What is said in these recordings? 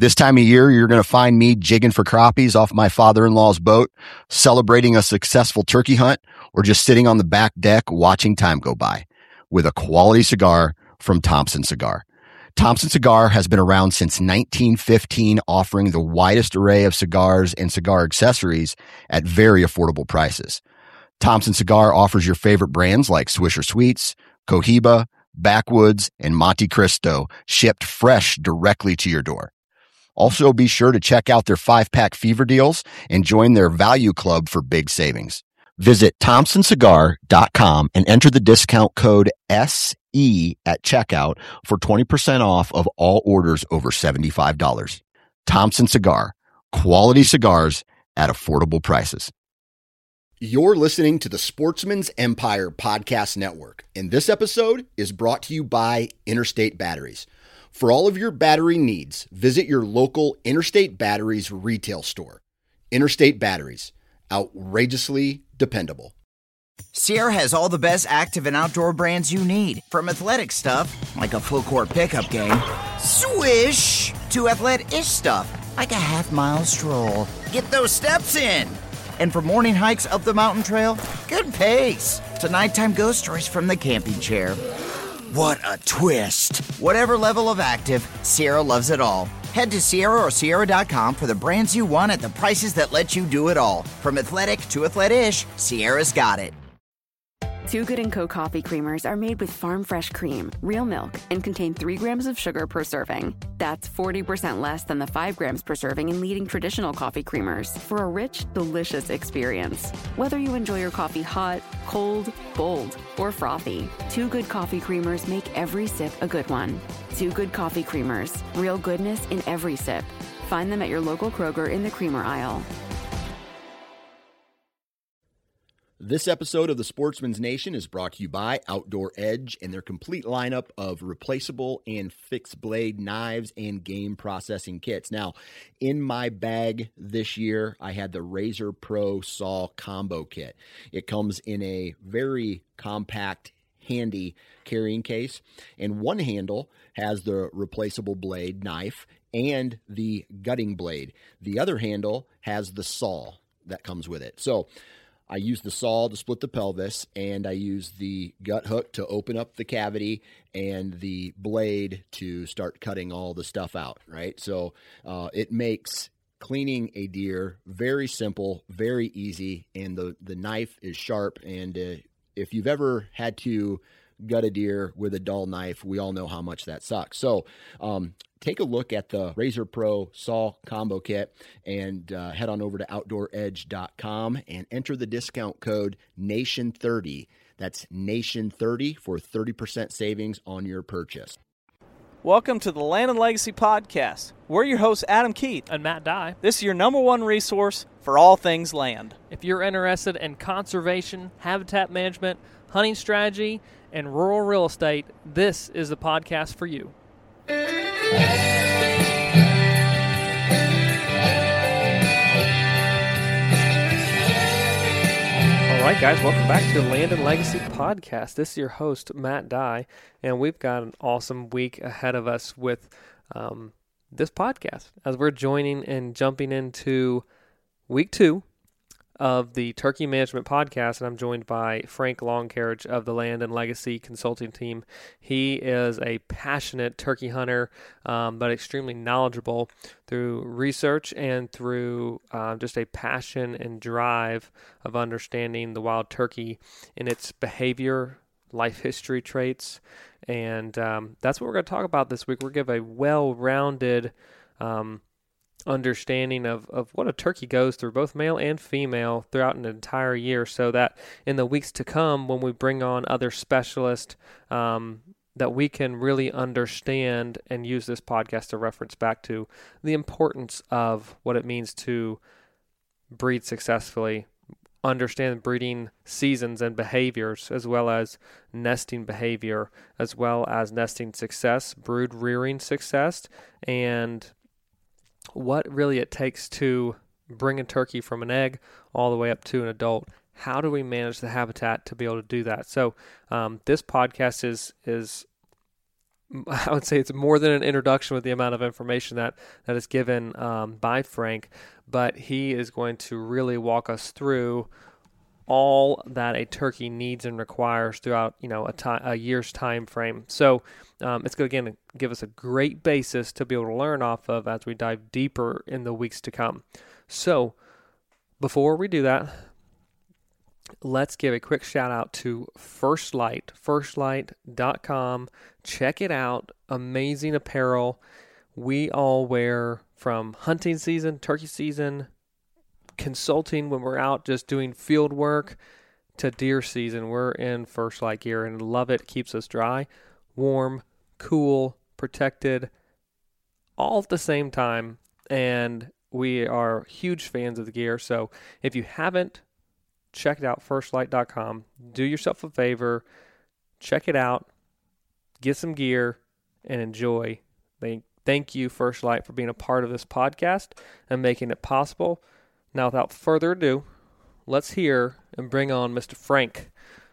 This time of year, you're going to find me jigging for crappies off my father-in-law's boat, celebrating a successful turkey hunt, or just sitting on the back deck watching time go by with a quality cigar from Thompson Cigar. Thompson Cigar has been around since 1915, offering the widest array of cigars and cigar accessories at very affordable prices. Thompson Cigar offers your favorite brands like Swisher Sweets, Cohiba, Backwoods, and Monte Cristo, shipped fresh directly to your door. Also, be sure to check out their 5-pack fever deals and join their value club for big savings. Visit thompsoncigar.com and enter the discount code SE at checkout for 20% off of all orders over $75. Thompson Cigar, quality cigars at affordable prices. You're listening to the Sportsman's Empire Podcast Network, and this episode is brought to you by Interstate Batteries. For all of your battery needs, visit your local Interstate Batteries retail store. Interstate Batteries, outrageously dependable. Sierra has all the best active and outdoor brands you need. From athletic stuff, like a full court pickup game, swish, to athletic-ish stuff, like a half-mile stroll. Get those steps in. And for morning hikes up the mountain trail, good pace. To nighttime ghost stories from the camping chair. What a twist. Whatever level of active, Sierra loves it all. Head to Sierra or Sierra.com for the brands you want at the prices that let you do it all. From athletic to athletic-ish, Sierra's got it. Two Good & Co. coffee creamers are made with farm fresh cream, real milk, and contain 3 grams of sugar per serving. That's 40% less than the 5 grams per serving in leading traditional coffee creamers for a rich, delicious experience. Whether you enjoy your coffee hot, cold, bold, or frothy, Two Good coffee creamers make every sip a good one. Two Good coffee creamers, real goodness in every sip. Find them at your local Kroger in the creamer aisle. This episode of the Sportsman's Nation is brought to you by Outdoor Edge and their complete lineup of replaceable and fixed blade knives and game processing kits. Now, in my bag this year, I had the Razor Pro Saw Combo Kit. It comes in a very compact, handy carrying case, and one handle has the replaceable blade knife and the gutting blade. The other handle has the saw that comes with it. So I use the saw to split the pelvis, and I use the gut hook to open up the cavity and the blade to start cutting all the stuff out, right? So it makes cleaning a deer very simple, very easy, and the knife is sharp. And if you've ever had to gut a deer with a dull knife, we all know how much that sucks. So take a look at the Razor Pro Saw Combo Kit and head on over to OutdoorEdge.com and enter the discount code NATION30. That's NATION30 for 30% savings on your purchase. Welcome to the Land and Legacy Podcast. We're your hosts, Adam Keith and Matt Dye. This is your #1 resource for all things land. If you're interested in conservation, habitat management, hunting strategy, and rural real estate, this is the podcast for you. All right, guys, welcome back to the Land and Legacy Podcast. This is your host, Matt Dye, and we've got an awesome week ahead of us with this podcast as we're joining and jumping into week 2 of the Turkey Management Podcast, and I'm joined by Frank Longcarriage of the Land and Legacy Consulting Team. He is a passionate turkey hunter, but extremely knowledgeable through research and through just a passion and drive of understanding the wild turkey in its behavior, life history traits, and that's what we're going to talk about this week. We're going to give a well-rounded understanding of what a turkey goes through, both male and female, throughout an entire year, so that in the weeks to come, when we bring on other specialists, that we can really understand and use this podcast to reference back to the importance of what it means to breed successfully, understand breeding seasons and behaviors, as well as nesting behavior, as well as nesting success, brood rearing success, and what really it takes to bring a turkey from an egg all the way up to an adult. How do we manage the habitat to be able to do that? So this podcast is I would say it's more than an introduction with the amount of information that is given by Frank, but he is going to really walk us through all that a turkey needs and requires throughout, a year's time frame. So it's going to, again, give us a great basis to be able to learn off of as we dive deeper in the weeks to come. So before we do that, let's give a quick shout out to First Light, firstlight.com. Check it out. Amazing apparel. We all wear from hunting season, turkey season, consulting when we're out just doing field work, to deer season. We're in First Light gear and love it. Keeps us dry, warm, cool, protected, all at the same time. And we are huge fans of the gear. So if you haven't checked out firstlight.com, do yourself a favor, check it out, get some gear, and enjoy. Thank you, First Light, for being a part of this podcast and making it possible. Now, without further ado, let's hear and bring on Mr. Frank.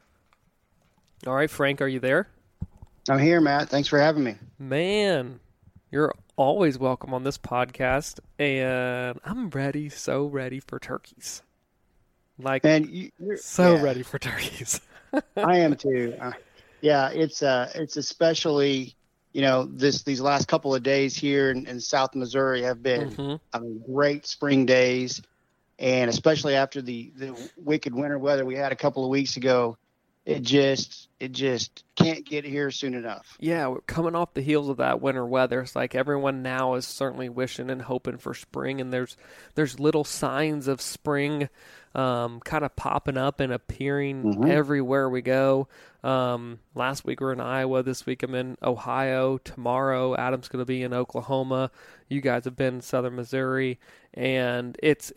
All right, Frank, are you there? I'm here, Matt. Thanks for having me. Man, you're always welcome on this podcast, and I'm ready, so ready for turkeys. Ready for turkeys. I am too. It's especially, these last couple of days here in South Missouri have been great spring days, and especially after the wicked winter weather we had a couple of weeks ago, it just can't get here soon enough. Yeah, we're coming off the heels of that winter weather. It's like everyone now is certainly wishing and hoping for spring, and there's little signs of spring kind of popping up and appearing everywhere we go. Last week we were in Iowa. This week I'm in Ohio. Tomorrow Adam's going to be in Oklahoma. You guys have been in Southern Missouri, and it's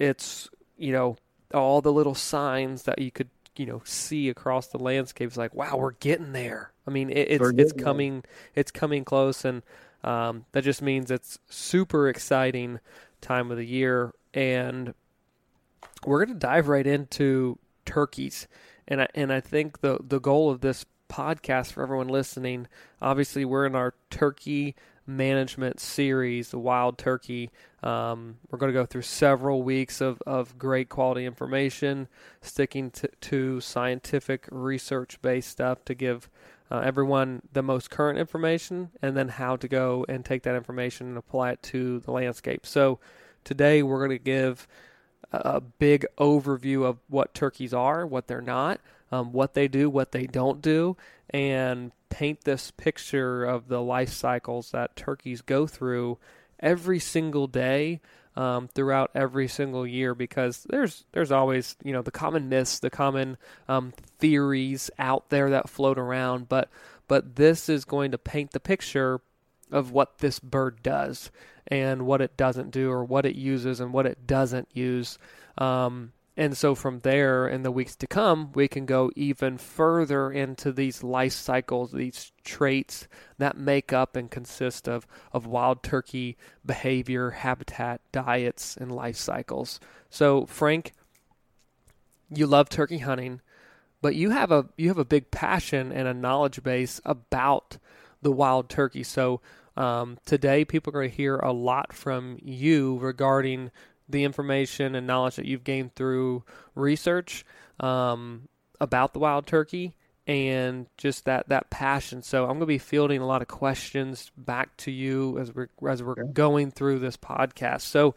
all the little signs that you could see across the landscape. It's like, wow, we're getting there. I mean, it's coming close, and that just means it's super exciting time of the year. And we're going to dive right into turkeys. And I think the goal of this podcast for everyone listening, obviously we're in our turkey management series, the Wild Turkey. We're going to go through several weeks of great quality information, sticking to scientific research-based stuff to give everyone the most current information, and then how to go and take that information and apply it to the landscape. So today we're going to give a big overview of what turkeys are, what they're not, what they do, what they don't do, and paint this picture of the life cycles that turkeys go through every single day throughout every single year, because there's always the common myths, the common theories out there that float around, but this is going to paint the picture of what this bird does and what it doesn't do, or what it uses and what it doesn't use. And so from there, in the weeks to come, we can go even further into these life cycles, these traits that make up and consist of wild turkey behavior, habitat, diets, and life cycles. So, Frank, you love turkey hunting, but you have a big passion and a knowledge base about the wild turkey. So today, people are going to hear a lot from you regarding the information and knowledge that you've gained through research about the wild turkey, and just that passion. So I'm going to be fielding a lot of questions back to you as we're going through this podcast. So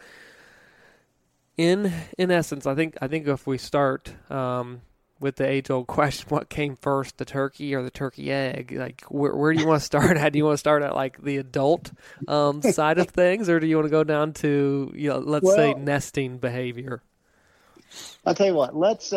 in essence, I think if we start with the age-old question, what came first, the turkey or the turkey egg? Like, where do you want to start at? Do you want to start at, like, the adult side of things, or do you want to go down to, let's say, nesting behavior? I'll tell you what. Let's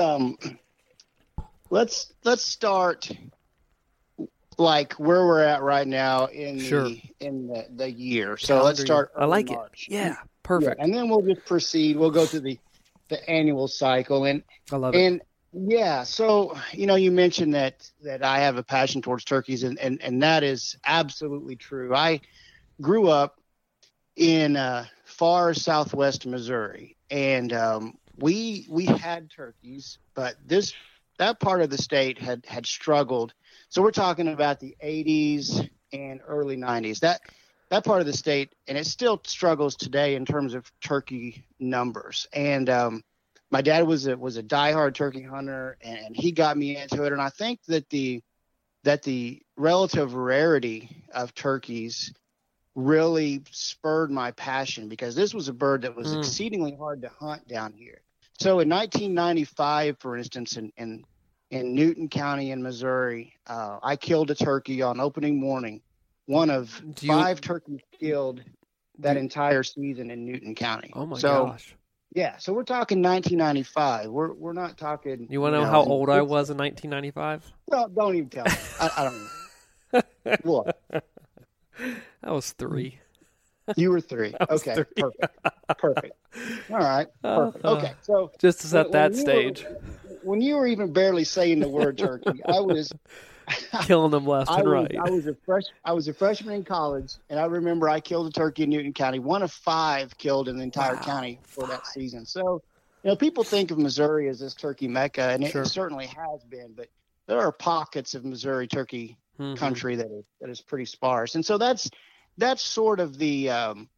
start like where we're at right now in the year. So let's start early I like March. It. Yeah, perfect. Yeah, and then we'll just proceed. We'll go through the annual cycle, and I love it. Yeah, so you mentioned that I have a passion towards turkeys, and that is absolutely true. I grew up in far southwest Missouri, and we had turkeys, but that part of the state had struggled. So we're talking about the 80s, and early 90s. That part of the state, and it still struggles today in terms of turkey numbers. And my dad was a diehard turkey hunter, and he got me into it. And I think that the relative rarity of turkeys really spurred my passion, because this was a bird that was exceedingly hard to hunt down here. So in 1995, for instance, in Newton County in Missouri, I killed a turkey on opening morning. One of 5 turkeys killed that entire season in Newton County. Oh my gosh! Yeah, so we're talking 1995. We're not talking. You want to know how old I was in 1995? Well, don't even tell me. I don't know. What? I was 3. You were 3. Okay, 3. Perfect. All right, perfect. Okay, so just to set that stage. When you were even barely saying the word turkey, I was killing them left and right. I was a freshman in college, and I remember I killed a turkey in Newton County, one of 5 killed in the entire county for that season. So, people think of Missouri as this turkey mecca, and it certainly has been, but there are pockets of Missouri turkey country that is pretty sparse. And so that's sort of the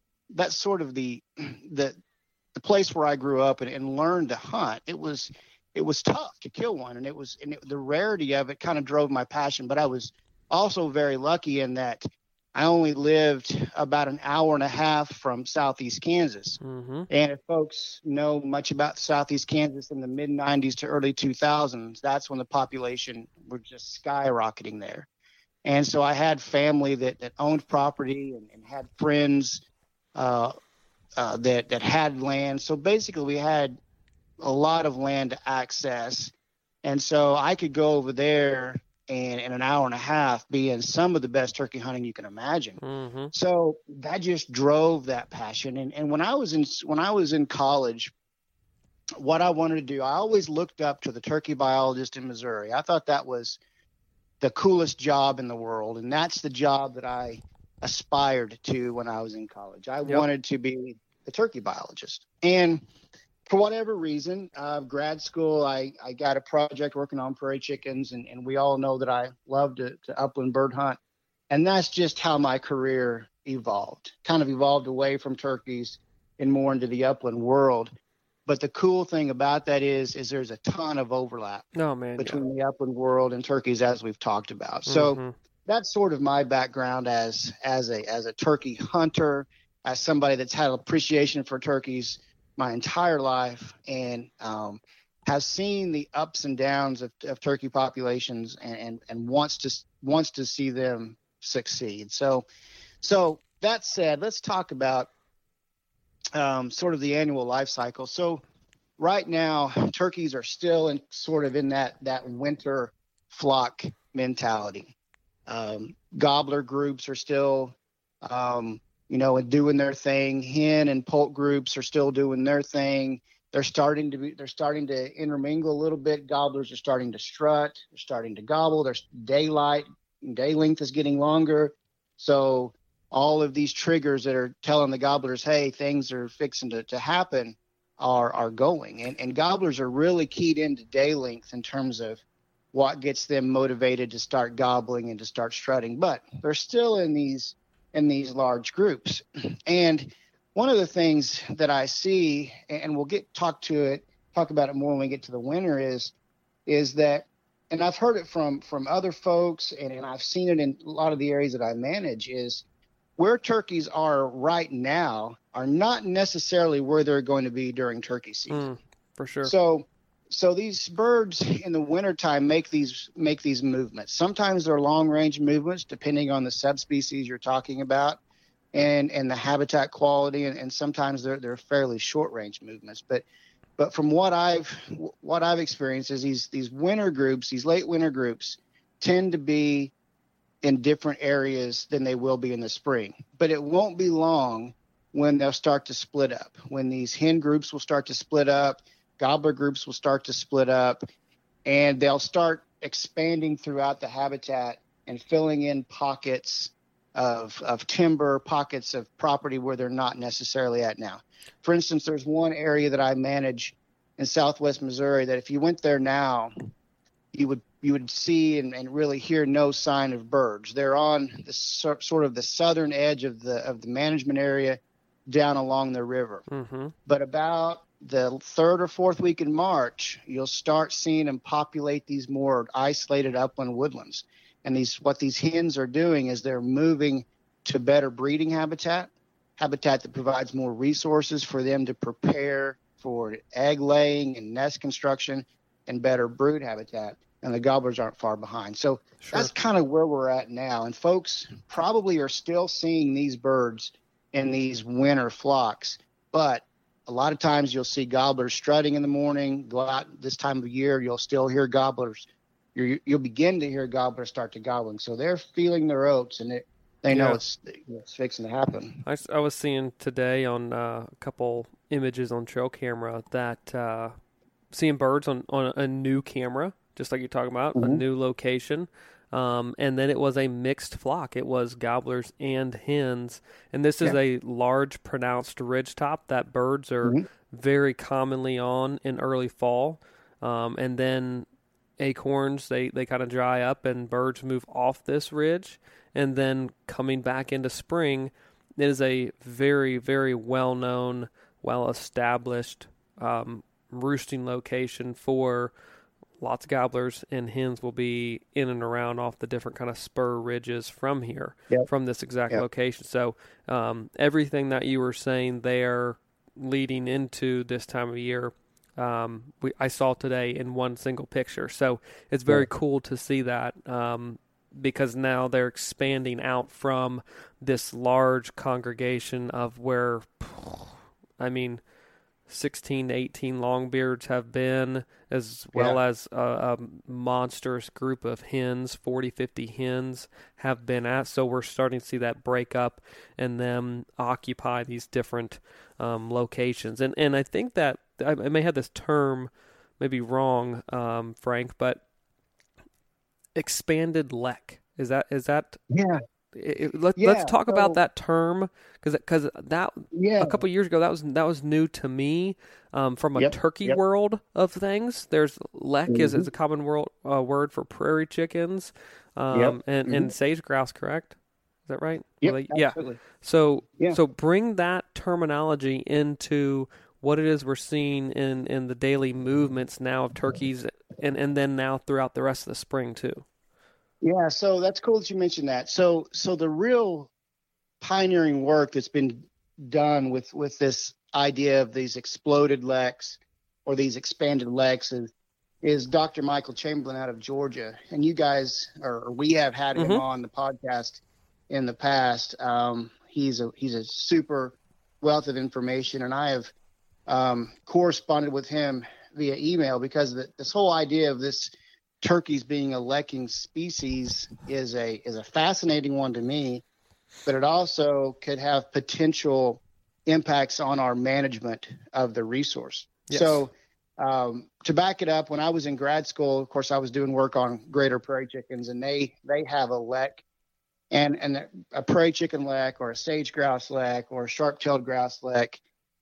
place where I grew up and learned to hunt. It was tough to kill one, and the rarity of it kind of drove my passion. But I was also very lucky in that I only lived about an hour and a half from Southeast Kansas. And if folks know much about Southeast Kansas in the mid 90s to early 2000s, that's when the population were just skyrocketing there. And so I had family that owned property and had friends that had land. So basically we had a lot of land to access. And so I could go over there and in an hour and a half be in some of the best turkey hunting you can imagine. So that just drove that passion. And when I was in college, what I wanted to do, I always looked up to the turkey biologist in Missouri. I thought that was the coolest job in the world. And that's the job that I aspired to when I was in college. I wanted to be the turkey biologist. And for whatever reason, grad school, I got a project working on prairie chickens, and we all know that I love to upland bird hunt. And that's just how my career evolved, kind of evolved away from turkeys and more into the upland world. But the cool thing about that is there's a ton of overlap between the upland world and turkeys, as we've talked about. So that's sort of my background as a turkey hunter, as somebody that's had an appreciation for turkeys my entire life, and has seen the ups and downs of turkey populations and wants to see them succeed. So that said, let's talk about sort of the annual life cycle. So right now, turkeys are still in that winter flock mentality. Gobbler groups are still doing their thing. Hen and poult groups are still doing their thing. They're starting to intermingle a little bit. Gobblers are starting to strut. They're starting to gobble. There's day length is getting longer. So all of these triggers that are telling the gobblers, hey, things are fixing to happen, are going. And gobblers are really keyed into day length in terms of what gets them motivated to start gobbling and to start strutting. But they're still in these large groups. And one of the things that I see, and we'll talk about it more when we get to the winter, is that, and I've heard it from other folks, and I've seen it in a lot of the areas that I manage, is where turkeys are right now are not necessarily where they're going to be during turkey season. For sure. So these birds in the wintertime make these movements. Sometimes they're long range movements, depending on the subspecies you're talking about and the habitat quality, and sometimes they're fairly short range movements. But from what I've experienced is these winter groups, these late winter groups, tend to be in different areas than they will be in the spring. But it won't be long when they'll start to split up. When these hen groups will start to split up, gobbler groups will start to split up, and they'll start expanding throughout the habitat and filling in pockets of timber, pockets of property where they're not necessarily at now. For instance, there's one area that I manage in southwest Missouri that if you went there now, you would you would see and really hear no sign of birds. They're on the sort of the southern edge of the management area down along the river. Mm-hmm. But about the third or fourth week in March, you'll start seeing them populate these more isolated upland woodlands. And what these hens are doing is they're moving to better breeding habitat that provides more resources for them to prepare for egg laying and nest construction and better brood habitat. And the gobblers aren't far behind. So that's kind of where we're at now. And folks probably are still seeing these birds in these winter flocks. But a lot of times you'll see gobblers strutting in the morning. Go out this time of year, you'll still hear gobblers. You'll begin to hear gobblers start to gobbling. So they're feeling their oats, and they know it's fixing to happen. I was seeing today on a couple images on trail camera that seeing birds on a new camera, just like you're talking about, a new location. And then it was a mixed flock. It was gobblers and hens. And this is a large, pronounced ridgetop that birds are very commonly on in early fall. And then acorns, they kind of dry up and birds move off this ridge. And then coming back into spring, it is a very, very well-known, well-established roosting location for lots of gobblers, and hens will be in and around off the different kind of spur ridges from here, from this exact location. So everything that you were saying there leading into this time of year, I saw today in one single picture. So it's very cool to see that because now they're expanding out from this large congregation of where, 16 to 18 longbeards have been, as well as a monstrous group of hens, 40, 50 hens have been at. So we're starting to see that break up and them occupy these different locations. And I think that I may have this term maybe wrong, Frank, but expanded lek. Is that? Yeah. Let's talk about that term because that a couple of years ago that was new to me from a turkey world of things. There's lek is a common word for prairie chickens and sage grouse, correct? Is that right? Yep, absolutely. So bring that terminology into what it is we're seeing in the daily movements now of turkeys and then now throughout the rest of the spring too. Yeah, so that's cool that you mentioned that. So the real pioneering work that's been done with this idea of these exploded leks or these expanded leks is Dr. Michael Chamberlain out of Georgia. And you guys, or we have had him on the podcast in the past. He's a super wealth of information, and I have corresponded with him via email because this whole idea of this turkeys being a lekking species is a fascinating one to me, but it also could have potential impacts on our management of the resource. Yes. So to back it up, when I was in grad school, of course, I was doing work on greater prairie chickens, and they have a lek, and a prairie chicken lek or a sage grouse lek or a sharp-tailed grouse lek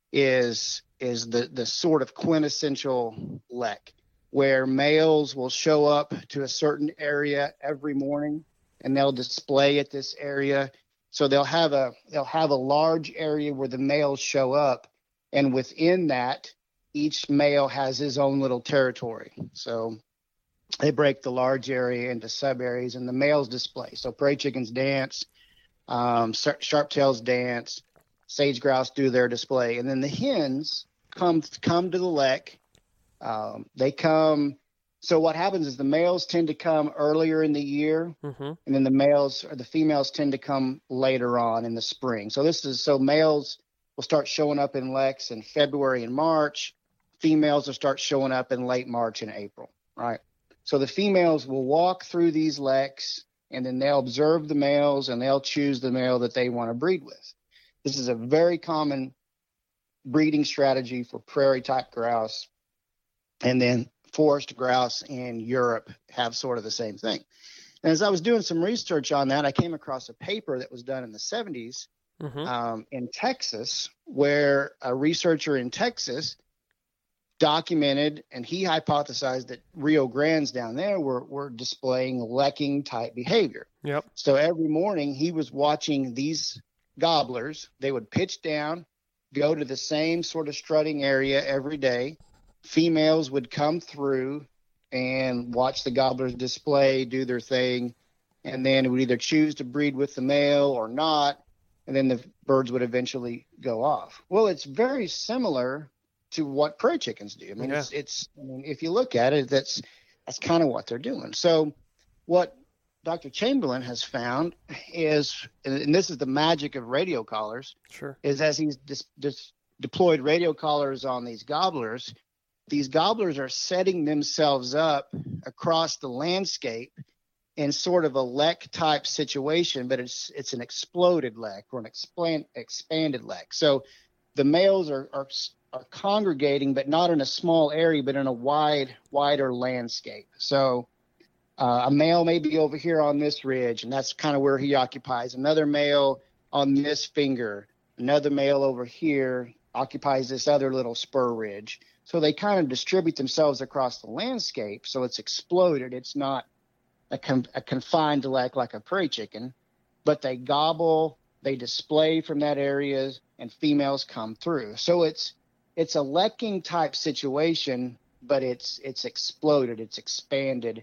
is the sort of quintessential lek, where males will show up to a certain area every morning and they'll display at this area. So they'll have a large area where the males show up, and within that, each male has his own little territory. So they break the large area into sub areas, and the males display. So prairie chickens dance, sharp-tails dance, sage grouse do their display, and then the hens come to the lek. They come. So what happens is the males tend to come earlier in the year, and then the females tend to come later on in the spring. So males will start showing up in leks in February and March. Females will start showing up in late March and April, right? So the females will walk through these leks, and then they'll observe the males, and they'll choose the male that they want to breed with. This is a very common breeding strategy for prairie-type grouse. And then forest grouse in Europe have sort of the same thing. And as I was doing some research on that, I came across a paper that was done in the 70s in Texas, where a researcher in Texas documented, and he hypothesized that Rio Grandes down there were displaying lekking type behavior. Yep. So every morning he was watching these gobblers. They would pitch down, go to the same sort of strutting area every day. Females would come through and watch the gobblers display, do their thing, and then would either choose to breed with the male or not, and then the birds would eventually go off. Well, it's very similar to what prairie chickens do. I mean, Yeah. I mean, if you look at it, that's kind of what they're doing. So what Dr. Chamberlain has found is, and this is the magic of radio collars, Sure. is as he's deployed radio collars on these gobblers are setting themselves up across the landscape in sort of a lek type situation, but it's an exploded lek or an expanded lek. So the males are congregating, but not in a small area, but in a wider landscape. So a male may be over here on this ridge, and that's kind of where he occupies. Another male on this finger, another male over here occupies this other little spur ridge. So they kind of distribute themselves across the landscape. So it's exploded. It's not a confined lek like a prairie chicken, but they gobble, they display from that area, and females come through. So it's a lekking type situation, but it's exploded, it's expanded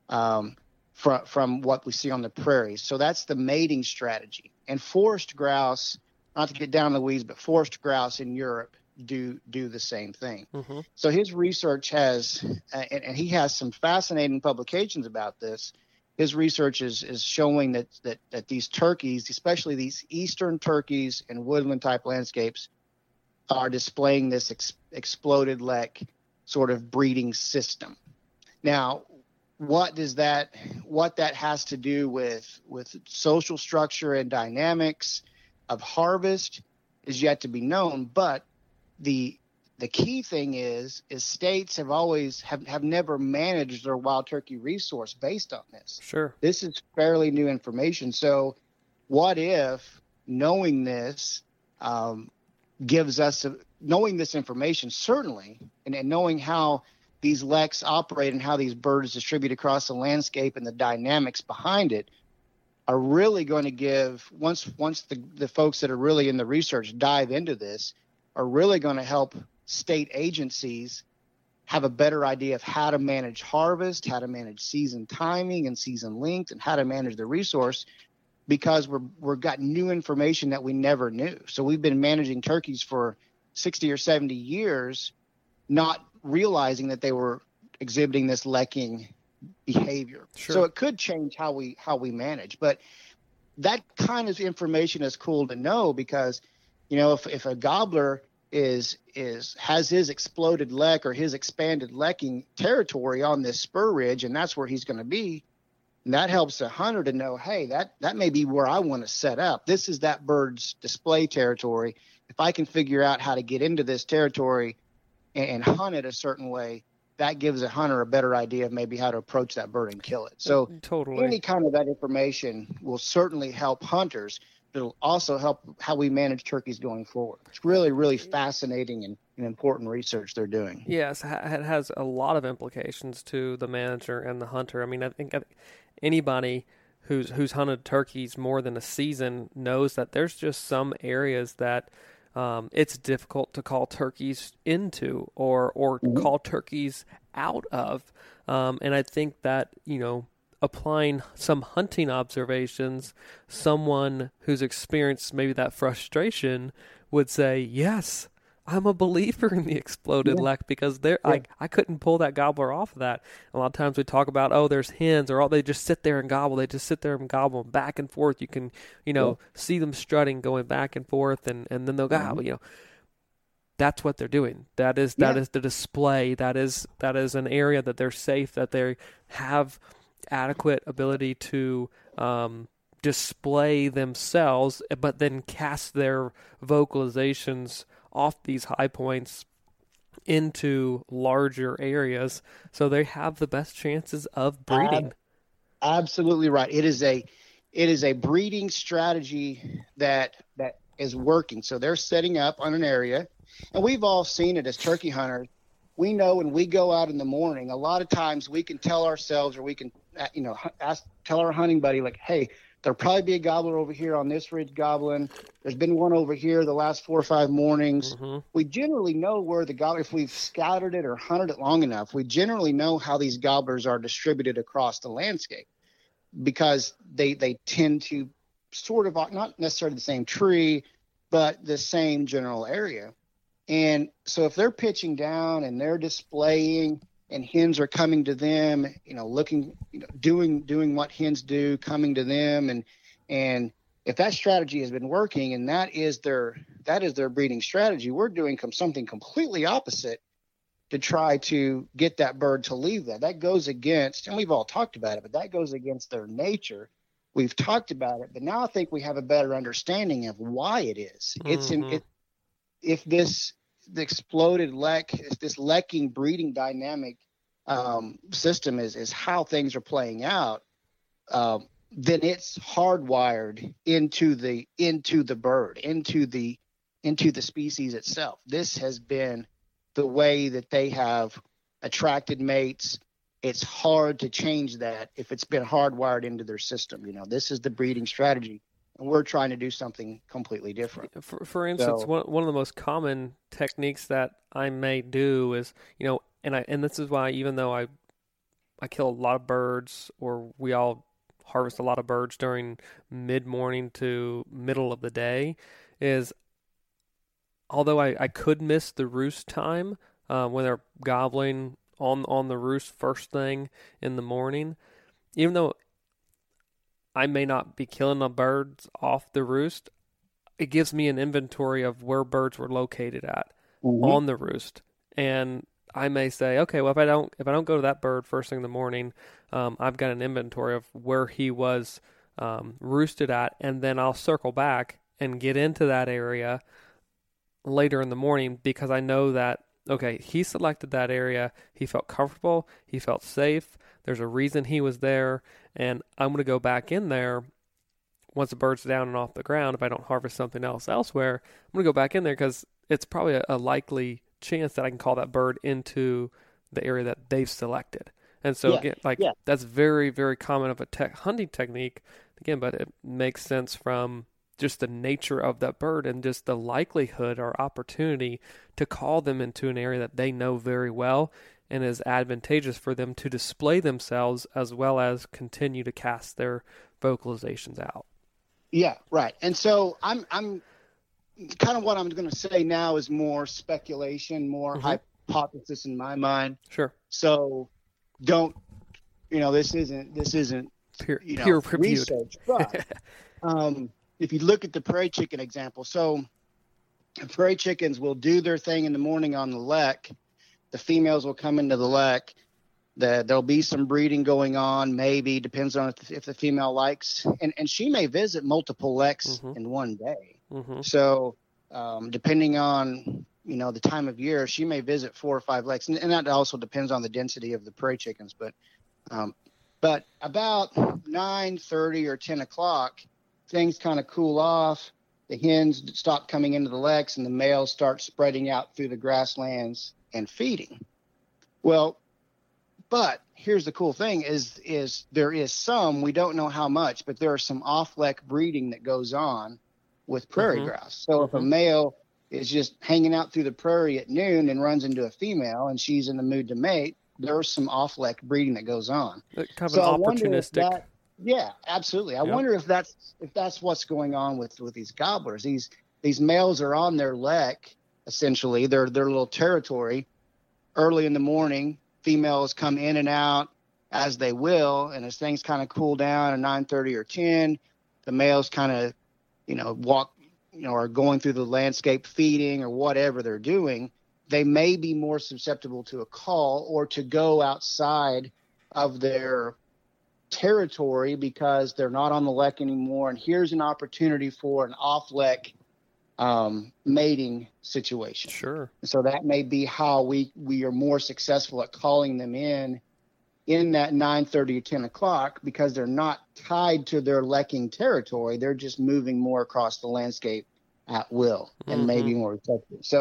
from what we see on the prairies. So that's the mating strategy. And forest grouse, not to get down in the weeds, but forest grouse in Europe do the same thing. Mm-hmm. So his research has, and he has some fascinating publications about this. His research is showing that these turkeys, especially these eastern turkeys in woodland type landscapes, are displaying this exploded lek sort of breeding system. Now, what that has to do with social structure and dynamics of harvest is yet to be known. But the key thing is states have never managed their wild turkey resource based on this. Sure. This is fairly new information. So what if knowing this gives us knowing this information, certainly, and knowing how these leks operate and how these birds distribute across the landscape and the dynamics behind it are really going to give, once the folks that are really in the research dive into this, are really going to help state agencies have a better idea of how to manage harvest, how to manage season timing and season length, and how to manage the resource, because we've got new information that we never knew. So we've been managing turkeys for 60 or 70 years, not realizing that they were exhibiting this lekking behavior. Sure. So it could change how we manage. But that kind of information is cool to know, because, you know, if a gobbler has his exploded lek or his expanded lekking territory on this spur ridge, and that's where he's going to be, and that helps a hunter to know, hey, that may be where I want to set up. This is that bird's display territory. If I can figure out how to get into this territory and hunt it a certain way, that gives a hunter a better idea of maybe how to approach that bird and kill it. So Totally. any kind of that information will certainly help hunters, but it'll also help how we manage turkeys going forward. It's really, really fascinating and important research they're doing. Yes, it has a lot of implications to the manager and the hunter. I mean, I think anybody who's hunted turkeys more than a season knows that there's just some areas that it's difficult to call turkeys into or call turkeys out of. And I think that, you know, applying some hunting observations, someone who's experienced maybe that frustration would say, yes, I'm a believer in the exploded lek, because I couldn't pull that gobbler off of that. A lot of times we talk about, oh, there's hens, or they just sit there and gobble. They just sit there and gobble back and forth. You can, you know, see them strutting, going back and forth, and then they'll gobble. You know, that's what they're doing. That is the display. That is an area that they're safe, that they have adequate ability to display themselves, but then cast their vocalizations off these high points into larger areas, so they have the best chances of breeding. Absolutely right. It is a breeding strategy that is working. So they're setting up on an area, and we've all seen it as turkey hunters. we know when we go out in the morning, a lot of times we can tell ourselves, or we can, tell our hunting buddy, like, hey, there'll probably be a gobbler over here on this ridge gobbling. There's been one over here the last 4 or 5 mornings. Mm-hmm. We generally know where the gobbler, if we've scouted it or hunted it long enough, we generally know how these gobblers are distributed across the landscape, because they tend to sort of, not necessarily the same tree, but the same general area. And so if they're pitching down and they're displaying, and hens are coming to them, looking, doing what hens do, coming to them, and if that strategy has been working, and that is their breeding strategy, we're doing something completely opposite to try to get that bird to leave that. That goes against, and we've all talked about it, but that goes against their nature. We've talked about it, but now I think we have a better understanding of why it is. If this exploded this lecking breeding dynamic system is how things are playing out, then it's hardwired into the bird, into the species itself. This has been the way that they have attracted mates. It's hard to change that if it's been hardwired into their system. This is the breeding strategy, and we're trying to do something completely different. For instance, one of the most common techniques that I may do is, and this is why, even though I kill a lot of birds, or we all harvest a lot of birds during mid-morning to middle of the day, is although I could miss the roost time when they're gobbling on the roost first thing in the morning, even though I may not be killing the birds off the roost, it gives me an inventory of where birds were located at on the roost. And I may say, okay, well, if I don't go to that bird first thing in the morning, I've got an inventory of where he was roosted at, and then I'll circle back and get into that area later in the morning, because I know that, okay, he selected that area, he felt comfortable, he felt safe, there's a reason he was there, and I'm going to go back in there once the bird's down and off the ground. If I don't harvest something else elsewhere, I'm going to go back in there, because it's probably a likely chance that I can call that bird into the area that they've selected. And so again, that's very, very common of a hunting technique, again, but it makes sense from just the nature of that bird and just the likelihood or opportunity to call them into an area that they know very well and is advantageous for them to display themselves, as well as continue to cast their vocalizations out. Yeah, right. And so I'm kind of, what I'm going to say now is more speculation, more hypothesis in my mind. Sure. So don't, this isn't peer reviewed research, but if you look at the prairie chicken example, so prairie chickens will do their thing in the morning on the lek. The females will come into the lek. There'll be some breeding going on, maybe, depends on if the female likes, and she may visit multiple leks in one day. So depending on, the time of year, she may visit 4 or 5 leks, and that also depends on the density of the prairie chickens. But about 9:30 or 10 o'clock, things kind of cool off. The hens stop coming into the leks, and the males start spreading out through the grasslands and feeding. Well, but here's the cool thing is there is some, we don't know how much, but there are some off-lek breeding that goes on with prairie grouse. So if a male is just hanging out through the prairie at noon and runs into a female and she's in the mood to mate, there's some off-lek breeding that goes on. Kind of an opportunistic. Yeah, absolutely. I wonder if that's what's going on with these gobblers. These males are on their lek, essentially, their little territory, early in the morning. Females come in and out as they will, and as things kind of cool down at 9:30 or 10, the males kind of, walk, are going through the landscape feeding or whatever they're doing. They may be more susceptible to a call or to go outside of their territory because they're not on the lek anymore, and here's an opportunity for an off-lek mating situation. Sure. So that may be how we are more successful at calling them in that 9:30 or 10 o'clock, because they're not tied to their lekking territory. They're just moving more across the landscape at will and maybe more effective. So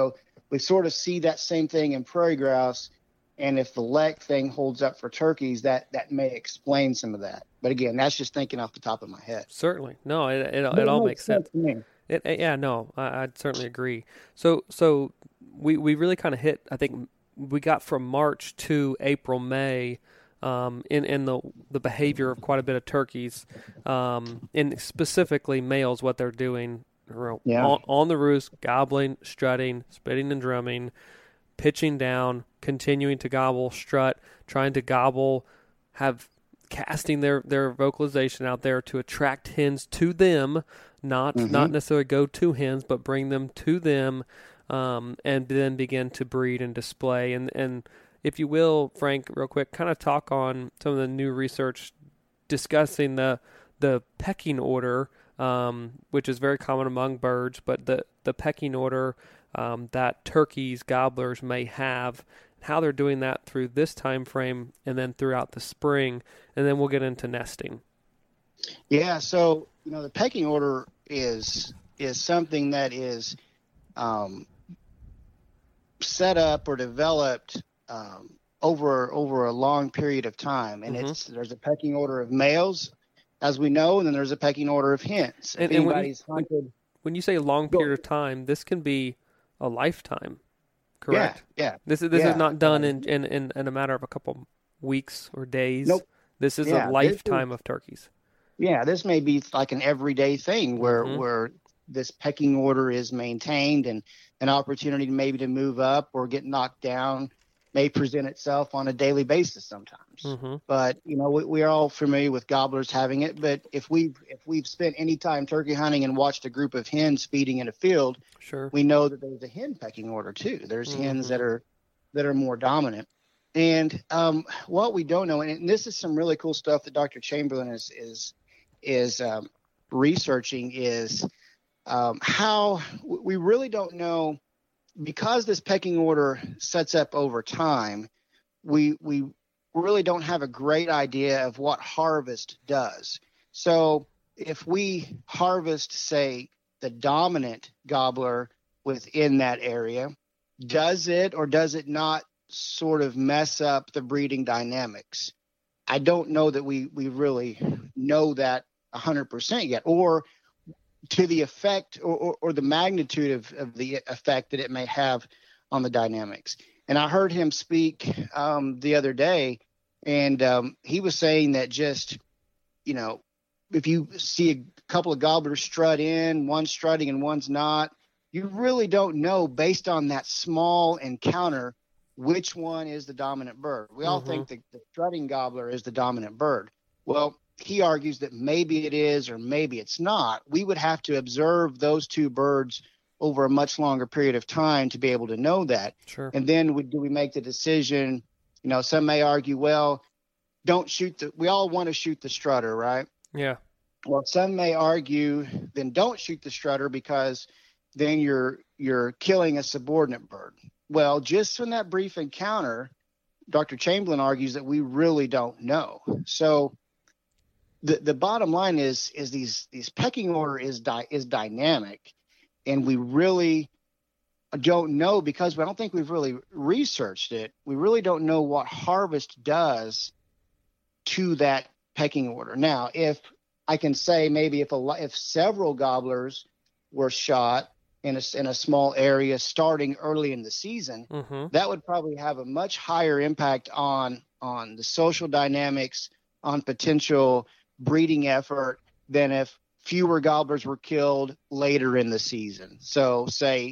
we sort of see that same thing in prairie grouse. And if the lek thing holds up for turkeys, that may explain some of that. But again, that's just thinking off the top of my head. Certainly. No, it all makes sense. To me. I'd certainly agree. So we really kind of hit, I think we got from March to April, May, in the behavior of quite a bit of turkeys, and specifically males, what they're doing on the roost, gobbling, strutting, spitting and drumming, pitching down, continuing to gobble, strut, trying to gobble, casting their vocalization out there to attract hens to them, not necessarily go to hens, but bring them to them, and then begin to breed and display. And if you will, Frank, real quick, kind of talk on some of the new research discussing the pecking order, which is very common among birds, but the pecking order that turkeys, gobblers may have, how they're doing that through this time frame and then throughout the spring, and then we'll get into nesting. Yeah, so the pecking order is something that is set up or developed over a long period of time, and there's a pecking order of males, as we know, and then there's a pecking order of hens. If anybody's hunted, when you say a long period of time, this can be a lifetime. Correct. Yeah. This is not done in a matter of a couple weeks or days. Nope. This is a lifetime of turkeys. Yeah, this may be like an everyday thing where this pecking order is maintained, and an opportunity maybe to move up or get knocked down may present itself on a daily basis sometimes. But we are all familiar with gobblers having it. But if we've spent any time turkey hunting and watched a group of hens feeding in a field, sure, we know that there's a hen pecking order too. There's hens that are more dominant. And what we don't know, and this is some really cool stuff that Dr. Chamberlain is researching, is how we really don't know. Because this pecking order sets up over time, we really don't have a great idea of what harvest does. So if we harvest, say, the dominant gobbler within that area, does it or does it not sort of mess up the breeding dynamics? I don't know that we really know that 100% yet, or to the effect or the magnitude of the effect that it may have on the dynamics. And I heard him speak the other day, and he was saying that just, if you see a couple of gobblers strut in, one's strutting and one's not, you really don't know based on that small encounter which one is the dominant bird. We all think that the strutting gobbler is the dominant bird. Well, he argues that maybe it is or maybe it's not. We would have to observe those two birds over a much longer period of time to be able to know that. Sure. And then do we make the decision? Some may argue, well, don't shoot we all want to shoot the strutter, right? Yeah. Well, some may argue, then don't shoot the strutter because then you're killing a subordinate bird. Well, just from that brief encounter, Dr. Chamberlain argues that we really don't know. So the bottom line is these pecking order is dynamic, and we really don't know because I don't think we've really researched it. We really don't know what harvest does to that pecking order. Now, if I can say maybe if several gobblers were shot in a small area starting early in the season, that would probably have a much higher impact on the social dynamics, on potential breeding effort than if fewer gobblers were killed later in the season. So say,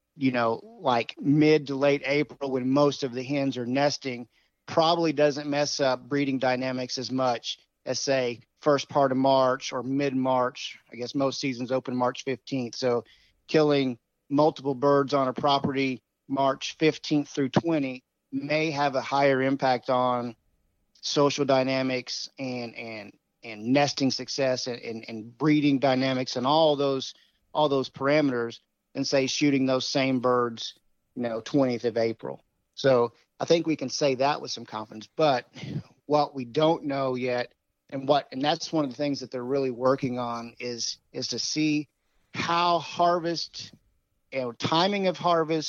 like mid to late April when most of the hens are nesting, probably doesn't mess up breeding dynamics as much as, say, first part of March or mid-March. I guess most seasons open March 15th. So killing multiple birds on a property March 15th through 20 may have a higher impact on social dynamics and nesting success and breeding dynamics and all those parameters than, say, shooting those same birds, 20th of April. So I think we can say that with some confidence. But what we don't know yet, and that's one of the things that they're really working on is to see how harvest, timing of harvest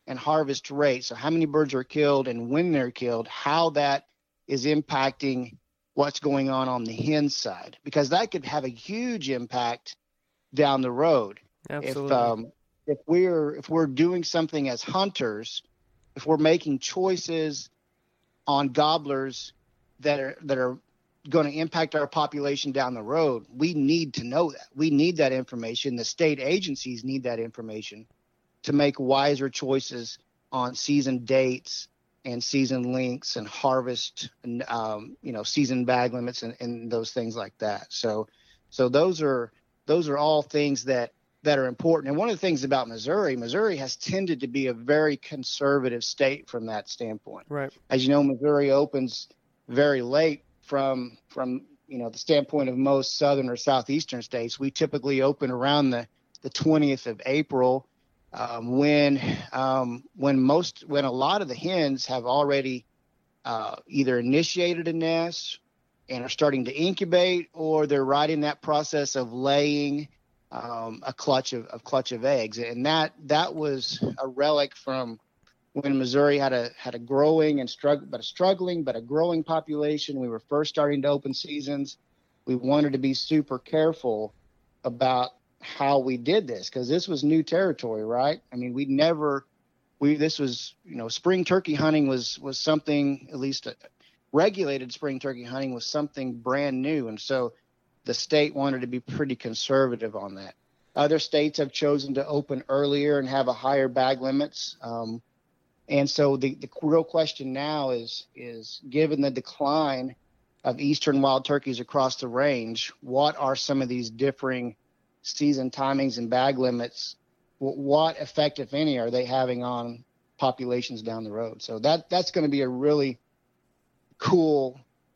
and harvest rate, so how many birds are killed and when they're killed, how that is impacting what's going on the hen side, because that could have a huge impact down the road. Absolutely. If we're doing something as hunters, if we're making choices on gobblers that are going to impact our population down the road, we need to know that. We need that information. The state agencies need that information to make wiser choices on season dates and season lengths and harvest and season bag limits and those things like that. So those are all things that are important. And one of the things about Missouri has tended to be a very conservative state from that standpoint. Right. As you know, Missouri opens very late from the standpoint of most southern or southeastern states. We typically open around the 20th of April, when a lot of the hens have already either initiated a nest and are starting to incubate, or they're right in that process of laying a clutch of eggs. And that was a relic from when Missouri had a growing and struggling but a growing population. We were first starting to open seasons. We wanted to be super careful about how we did this, because this was new territory, right? I mean, spring turkey hunting was something, at least regulated spring turkey hunting was something brand new. And so the state wanted to be pretty conservative on that. Other states have chosen to open earlier and have a higher bag limits. And so the real question now is given the decline of eastern wild turkeys across the range, what are some of these differing season timings and bag limits? What effect, if any, are they having on populations down the road? So that's going to be a really cool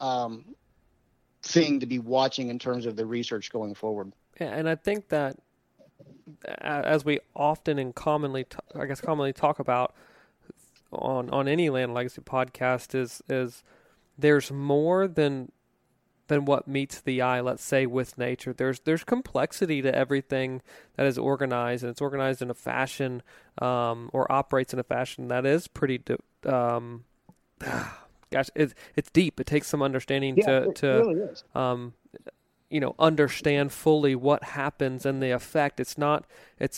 thing to be watching in terms of the research going forward. Yeah, and I think that as we often and commonly talk about on any Land Legacy podcast is there's more than what meets the eye, let's say, with nature. There's complexity to everything that is organized, and it's organized in a fashion or operates in a fashion that is pretty it's deep. It takes some understanding to really is. Understand fully what happens and the effect. It's not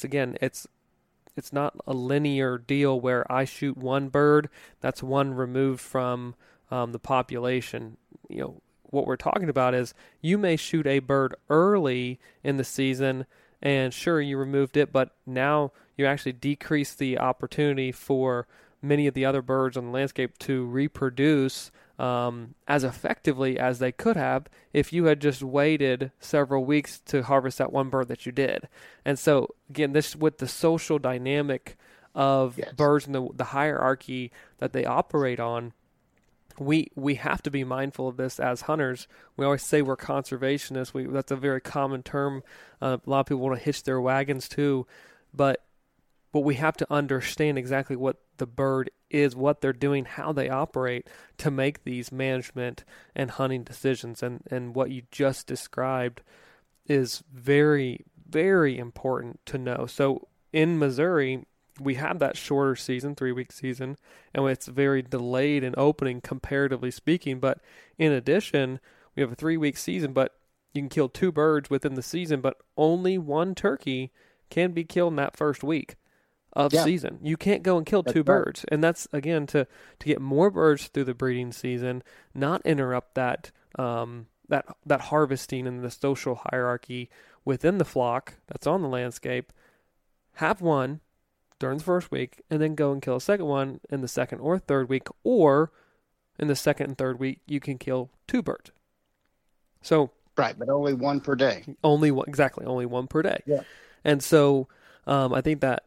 a linear deal where I shoot one bird, that's one removed from the population. What we're talking about is you may shoot a bird early in the season, and sure, you removed it, but now you actually decrease the opportunity for many of the other birds on the landscape to reproduce as effectively as they could have if you had just waited several weeks to harvest that one bird that you did. And so, again, this with the social dynamic of birds and the hierarchy that they operate on, we have to be mindful of this as hunters. We always say we're conservationists. That's a very common term. A lot of people want to hitch their wagons to, but we have to understand exactly what the bird is, what they're doing, how they operate to make these management and hunting decisions. And what you just described is very, very important to know. So in Missouri, we have that shorter season, 3-week season, and it's very delayed in opening comparatively speaking. But in addition, we have a 3-week season, but you can kill 2 birds within the season, but only 1 turkey can be killed in that first week of season. You can't go and kill 2 birds. And that's, again, to get more birds through the breeding season, not interrupt that that harvesting and the social hierarchy within the flock that's on the landscape. Have one during the first week, and then go and kill a second one in the second or third week, or in the second and third week, you can kill 2 birds. So right, but only 1 per day. Only one per day. Yeah. And so I think that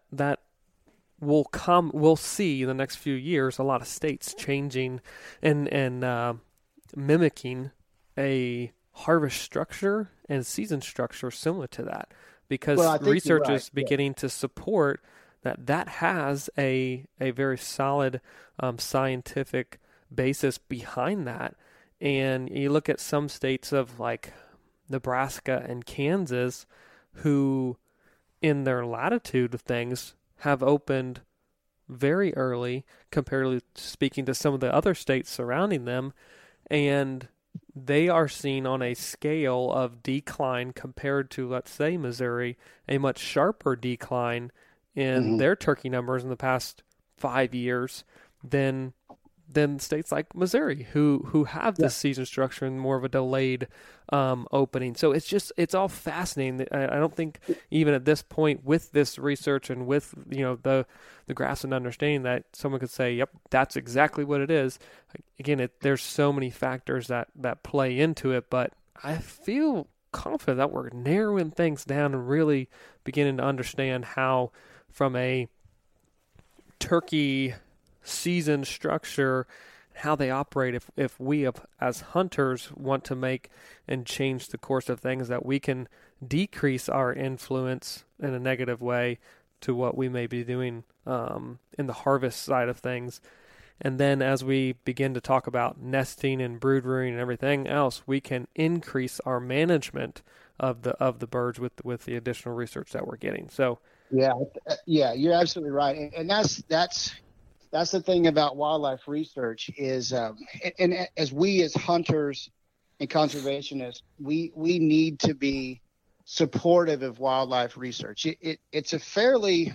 we'll see in the next few years a lot of states changing and mimicking a harvest structure and season structure similar to that, because research is beginning to support that has a very solid scientific basis behind that. And you look at some states of like Nebraska and Kansas, who in their latitude of things have opened very early, comparatively speaking to some of the other states surrounding them, and they are seen on a scale of decline compared to, let's say, Missouri, a much sharper decline in their turkey numbers in the past 5 years than states like Missouri, who have this season structure and more of a delayed opening. So it's all fascinating. I don't think even at this point, with this research and with the graphs and understanding, that someone could say, yep, that's exactly what it is. Again, there's so many factors that play into it, but I feel confident that we're narrowing things down and really beginning to understand how, from a turkey season structure, how they operate, if we as hunters want to make and change the course of things, that we can decrease our influence in a negative way to what we may be doing in the harvest side of things. And then as we begin to talk about nesting and brood rearing and everything else, we can increase our management of the birds with the additional research that we're getting. So yeah, you're absolutely right, and that's the thing about wildlife research is, and as we as hunters and conservationists, we need to be supportive of wildlife research. It's a fairly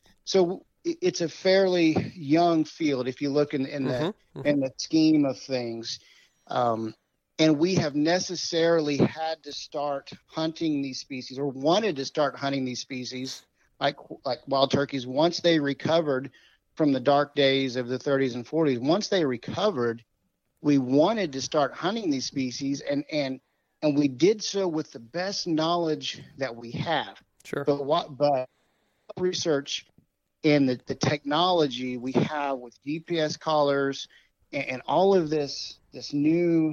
young field if you look in the scheme of things, and we have necessarily had to start hunting these species, or wanted to start hunting these species, like wild turkeys, once they recovered from the dark days of the 30s and 40s. Once they recovered, we wanted to start hunting these species, and we did so with the best knowledge that we have. Sure. But research and the technology we have with GPS collars and all of this new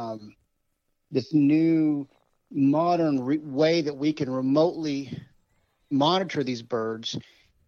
modern way that we can remotely monitor these birds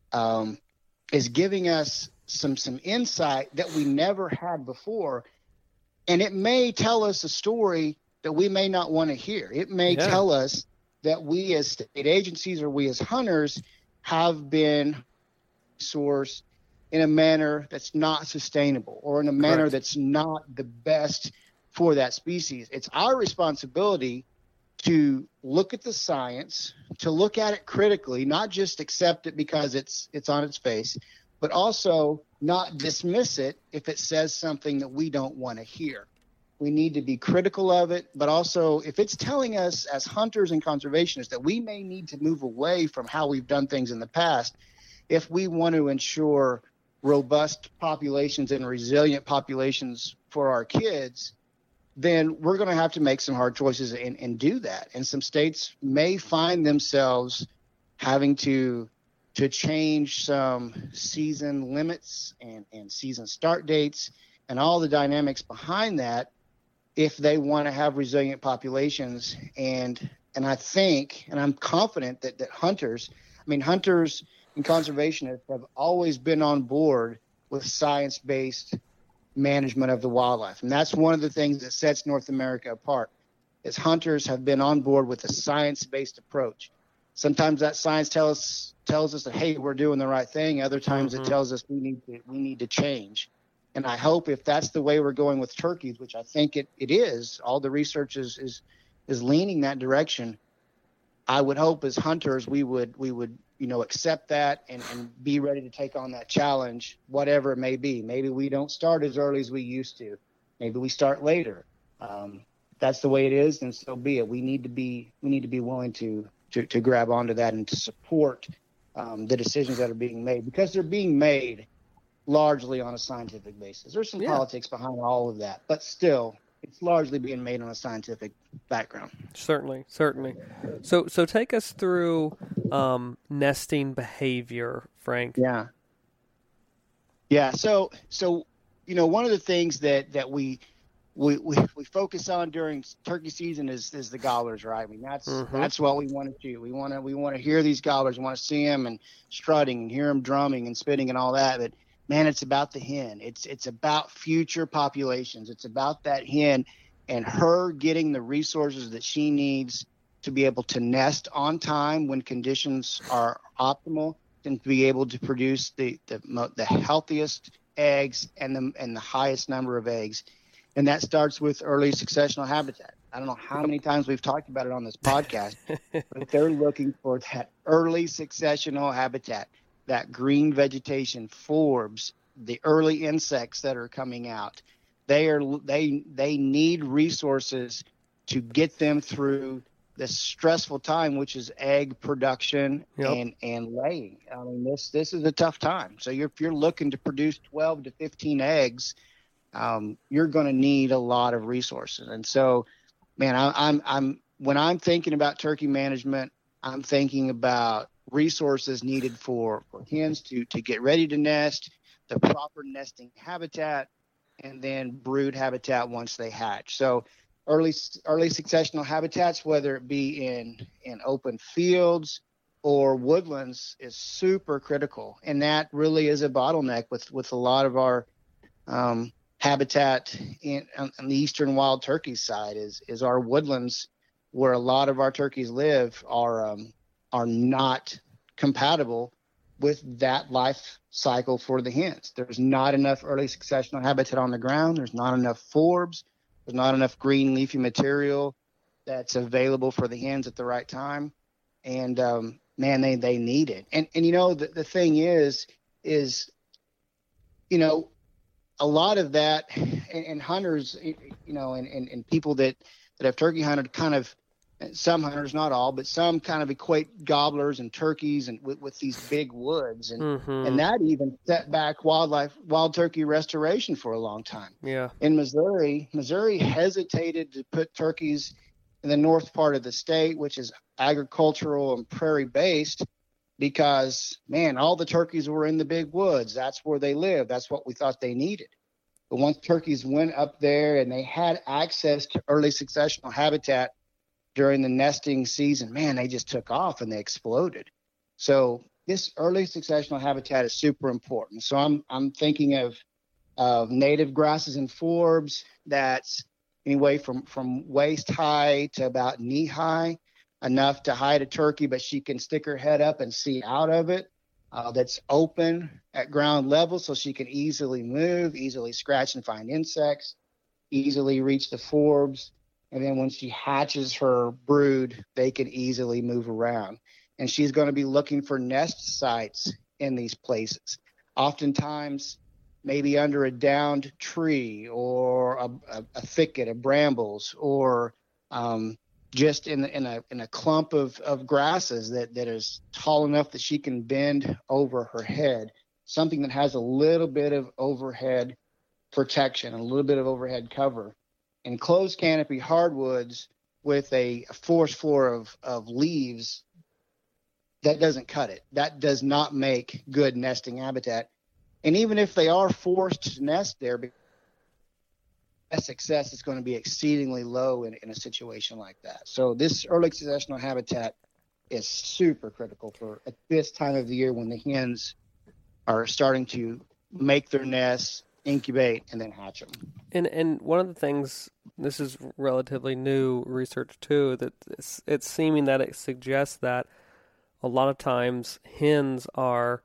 is giving us some insight that we never had before. And it may tell us a story that we may not want to hear. It may tell us that we as state agencies or we as hunters have been sourced in a manner that's not sustainable, or in a manner that's not the best for that species. It's our responsibility to look at the science, to look at it critically, not just accept it because it's on its face, but also not dismiss it if it says something that we don't want to hear. We need to be critical of it, but also if it's telling us as hunters and conservationists that we may need to move away from how we've done things in the past, if we want to ensure robust populations and resilient populations for our kids, then we're going to have to make some hard choices and do that. And some states may find themselves having to change some season limits and season start dates and all the dynamics behind that if they want to have resilient populations. And I think, and I'm confident that hunters and conservationists have always been on board with science-based management of the wildlife. And that's one of the things that sets North America apart, is hunters have been on board with a science-based approach. Sometimes that science tells us that, hey, we're doing the right thing. Other times it tells us we need to change. And I hope if that's the way we're going with turkeys, which I think it is, all the research is leaning that direction. I would hope as hunters we would accept that and be ready to take on that challenge, whatever it may be. Maybe we don't start as early as we used to. Maybe we start later. That's the way it is, and so be it. We need to be willing to grab onto that and to support the decisions that are being made, because they're being made largely on a scientific basis. There's some politics behind all of that, but still, it's largely being made on a scientific background. Certainly. So take us through nesting behavior, Frank. Yeah. So one of the things that we focus on during turkey season is the gobblers, right? I mean, that's what we want to do. We want to hear these gobblers. We want to see them and strutting and hear them drumming and spitting and all that. But man, it's about the hen. It's about future populations. It's about that hen and her getting the resources that she needs to be able to nest on time when conditions are optimal, and to be able to produce the healthiest eggs and the highest number of eggs. And that starts with early successional habitat. I don't know how many times we've talked about it on this podcast, but they're looking for that early successional habitat, that green vegetation, forbs, the early insects that are coming out. They need resources to get them through this stressful time, which is egg production and laying. I mean, this is a tough time. So if you're looking to produce 12 to 15 eggs, you're going to need a lot of resources. And so, man, I'm when I'm thinking about turkey management, I'm thinking about resources needed for hens to get ready to nest, the proper nesting habitat, and then brood habitat once they hatch. So early successional habitats, whether it be in open fields or woodlands, is super critical. And that really is a bottleneck with a lot of our habitat on the eastern wild turkey side is our woodlands, where a lot of our turkeys live, are not compatible with that life cycle for the hens. There's not enough early successional habitat on the ground. There's not enough forbs. There's not enough green leafy material that's available for the hens at the right time. And man, they need it. And you know, the thing is, you know, a lot of that, and hunters, you know, and people that have turkey hunted, kind of, some hunters, not all, but some kind of equate gobblers and turkeys and with these big woods, and and that even set back wild turkey restoration for a long time. Yeah. In Missouri hesitated to put turkeys in the north part of the state, which is agricultural and prairie based, because, man, all the turkeys were in the big woods. That's where they live. That's what we thought they needed. But once turkeys went up there and they had access to early successional habitat during the nesting season, man, they just took off and they exploded. So this early successional habitat is super important. So I'm thinking of native grasses and forbs that's anyway from waist high to about knee high, enough to hide a turkey, but she can stick her head up and see out of it. That's open at ground level, so she can easily move, easily scratch and find insects, easily reach the forbs. And then when she hatches her brood, they can easily move around. And she's going to be looking for nest sites in these places. Oftentimes, maybe under a downed tree or a thicket of brambles, or just in a clump of grasses that is tall enough that she can bend over her head. Something that has a little bit of overhead protection, a little bit of overhead cover. And closed canopy hardwoods with a forest floor of leaves, that doesn't cut it. That does not make good nesting habitat. And even if they are forced to nest there, success is going to be exceedingly low in a situation like that. So this early successional habitat is super critical for at this time of the year when the hens are starting to make their nests, incubate, and then hatch them. And one of the things, this is relatively new research too, that it's seeming that it suggests that a lot of times hens are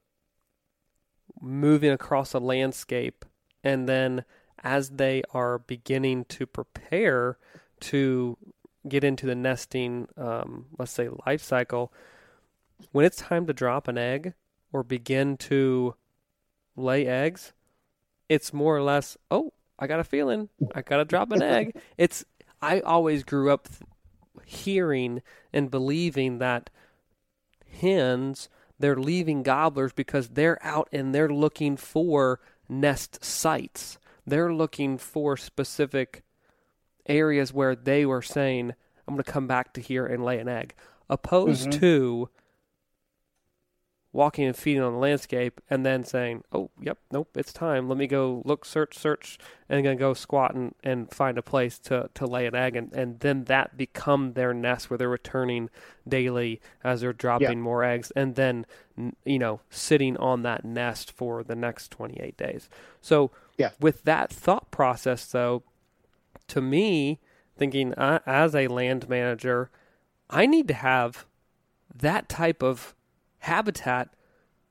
moving across a landscape, and then as they are beginning to prepare to get into the nesting, let's say, life cycle, when it's time to drop an egg or begin to lay eggs, it's more or less, oh, I got a feeling I got to drop an egg. I always grew up hearing and believing that hens, they're leaving gobblers because they're out and they're looking for nest sites. They're looking for specific areas where they were saying, I'm going to come back to here and lay an egg, opposed to walking and feeding on the landscape and then saying, oh, yep, nope, it's time. Let me go look, search, and then go squat and find a place to lay an egg. And then that become their nest where they're returning daily as they're dropping more eggs, and then, you know, sitting on that nest for the next 28 days. So with that thought process, though, to me, thinking as a land manager, I need to have that type of habitat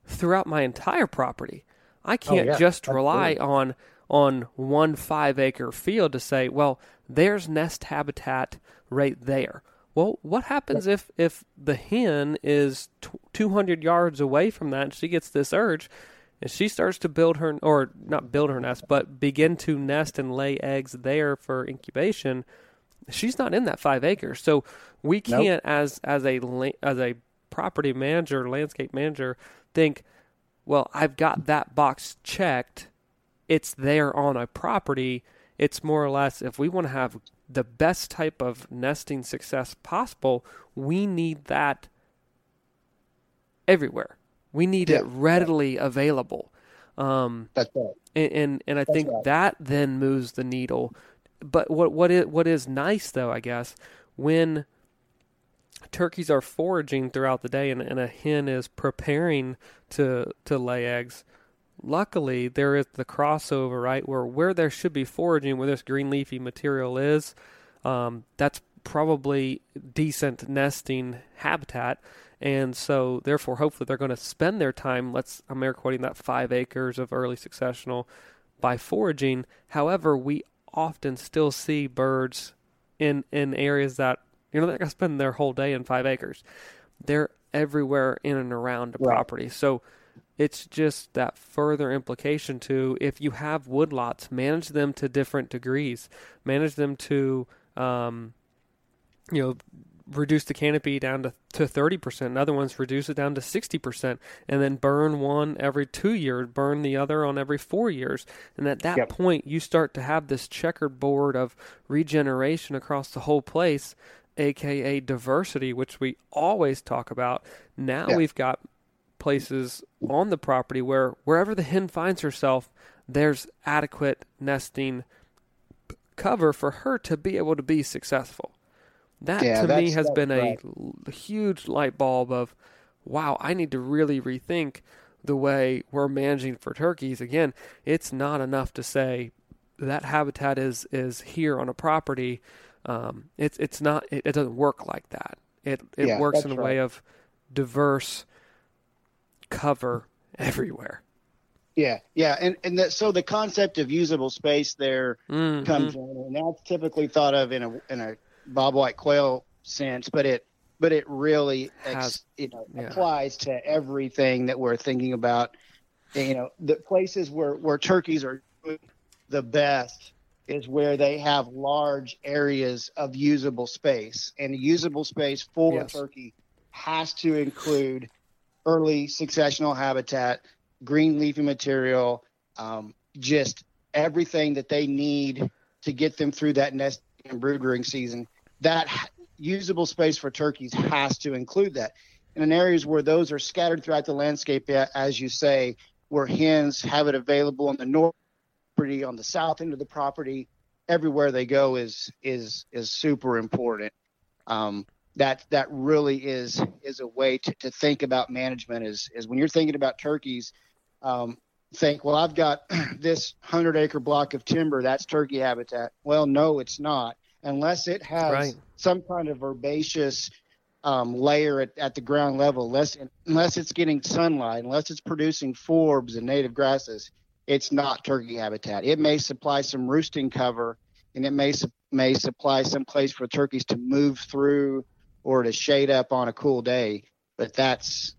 throughout my entire property. I can't just rely on 1 5-acre field to say, well, there's nest habitat right there. Well, what happens if the hen is 200 yards away from that and she gets this urge and she starts to build her, or not build her nest, but begin to nest and lay eggs there for incubation? She's not in that 5 acres. So we can't, as a property manager, landscape manager, think, well, I've got that box checked. It's there on a property. It's more or less, if we want to have the best type of nesting success possible, we need that everywhere. We need it readily available. That's right. And I think that then moves the needle. But what is nice, though, I guess, when turkeys are foraging throughout the day and a hen is preparing to lay eggs, luckily there is the crossover, right, where there should be foraging, where this green leafy material is, that's probably decent nesting habitat. And so, therefore, hopefully they're going to spend their time, I'm air quoting that 5 acres of early successional, by foraging. However, we often still see birds in areas that, they're not going to spend their whole day in 5 acres. They're everywhere in and around the property. So it's just that further implication to, if you have woodlots, manage them to different degrees. Manage them to, reduce the canopy down to 30%. And other ones reduce it down to 60%. And then burn one every 2 years, burn the other on every 4 years. And at that point, you start to have this checkered board of regeneration across the whole place, aka diversity, which we always talk about. Now we've got places on the property where wherever the hen finds herself, there's adequate nesting cover for her to be able to be successful. That to me has been a huge light bulb of, wow, I need to really rethink the way we're managing for turkeys. Again, it's not enough to say that habitat is here on a property. It's not. It doesn't work like that. It works in a way of diverse cover everywhere. Yeah, and so the concept of usable space there comes in, and that's typically thought of in a bobwhite quail sense, but it really applies to everything that we're thinking about. The places where turkeys are doing the best is where they have large areas of usable space, and usable space for a turkey has to include early successional habitat, green leafy material, just everything that they need to get them through that nest and brood rearing season. That usable space for turkeys has to include that. And in areas where those are scattered throughout the landscape, as you say, where hens have it available on the north property, on the south end of the property, everywhere they go is super important. That really is a way to think about management. Is when you're thinking about turkeys, think, well, I've got this 100-acre block of timber, that's turkey habitat. Well, no, it's not, unless it has some kind of herbaceous layer at the ground level, unless it's getting sunlight, unless it's producing forbs and native grasses. It's not turkey habitat. It may supply some roosting cover, and it may supply some place for turkeys to move through or to shade up on a cool day. But that's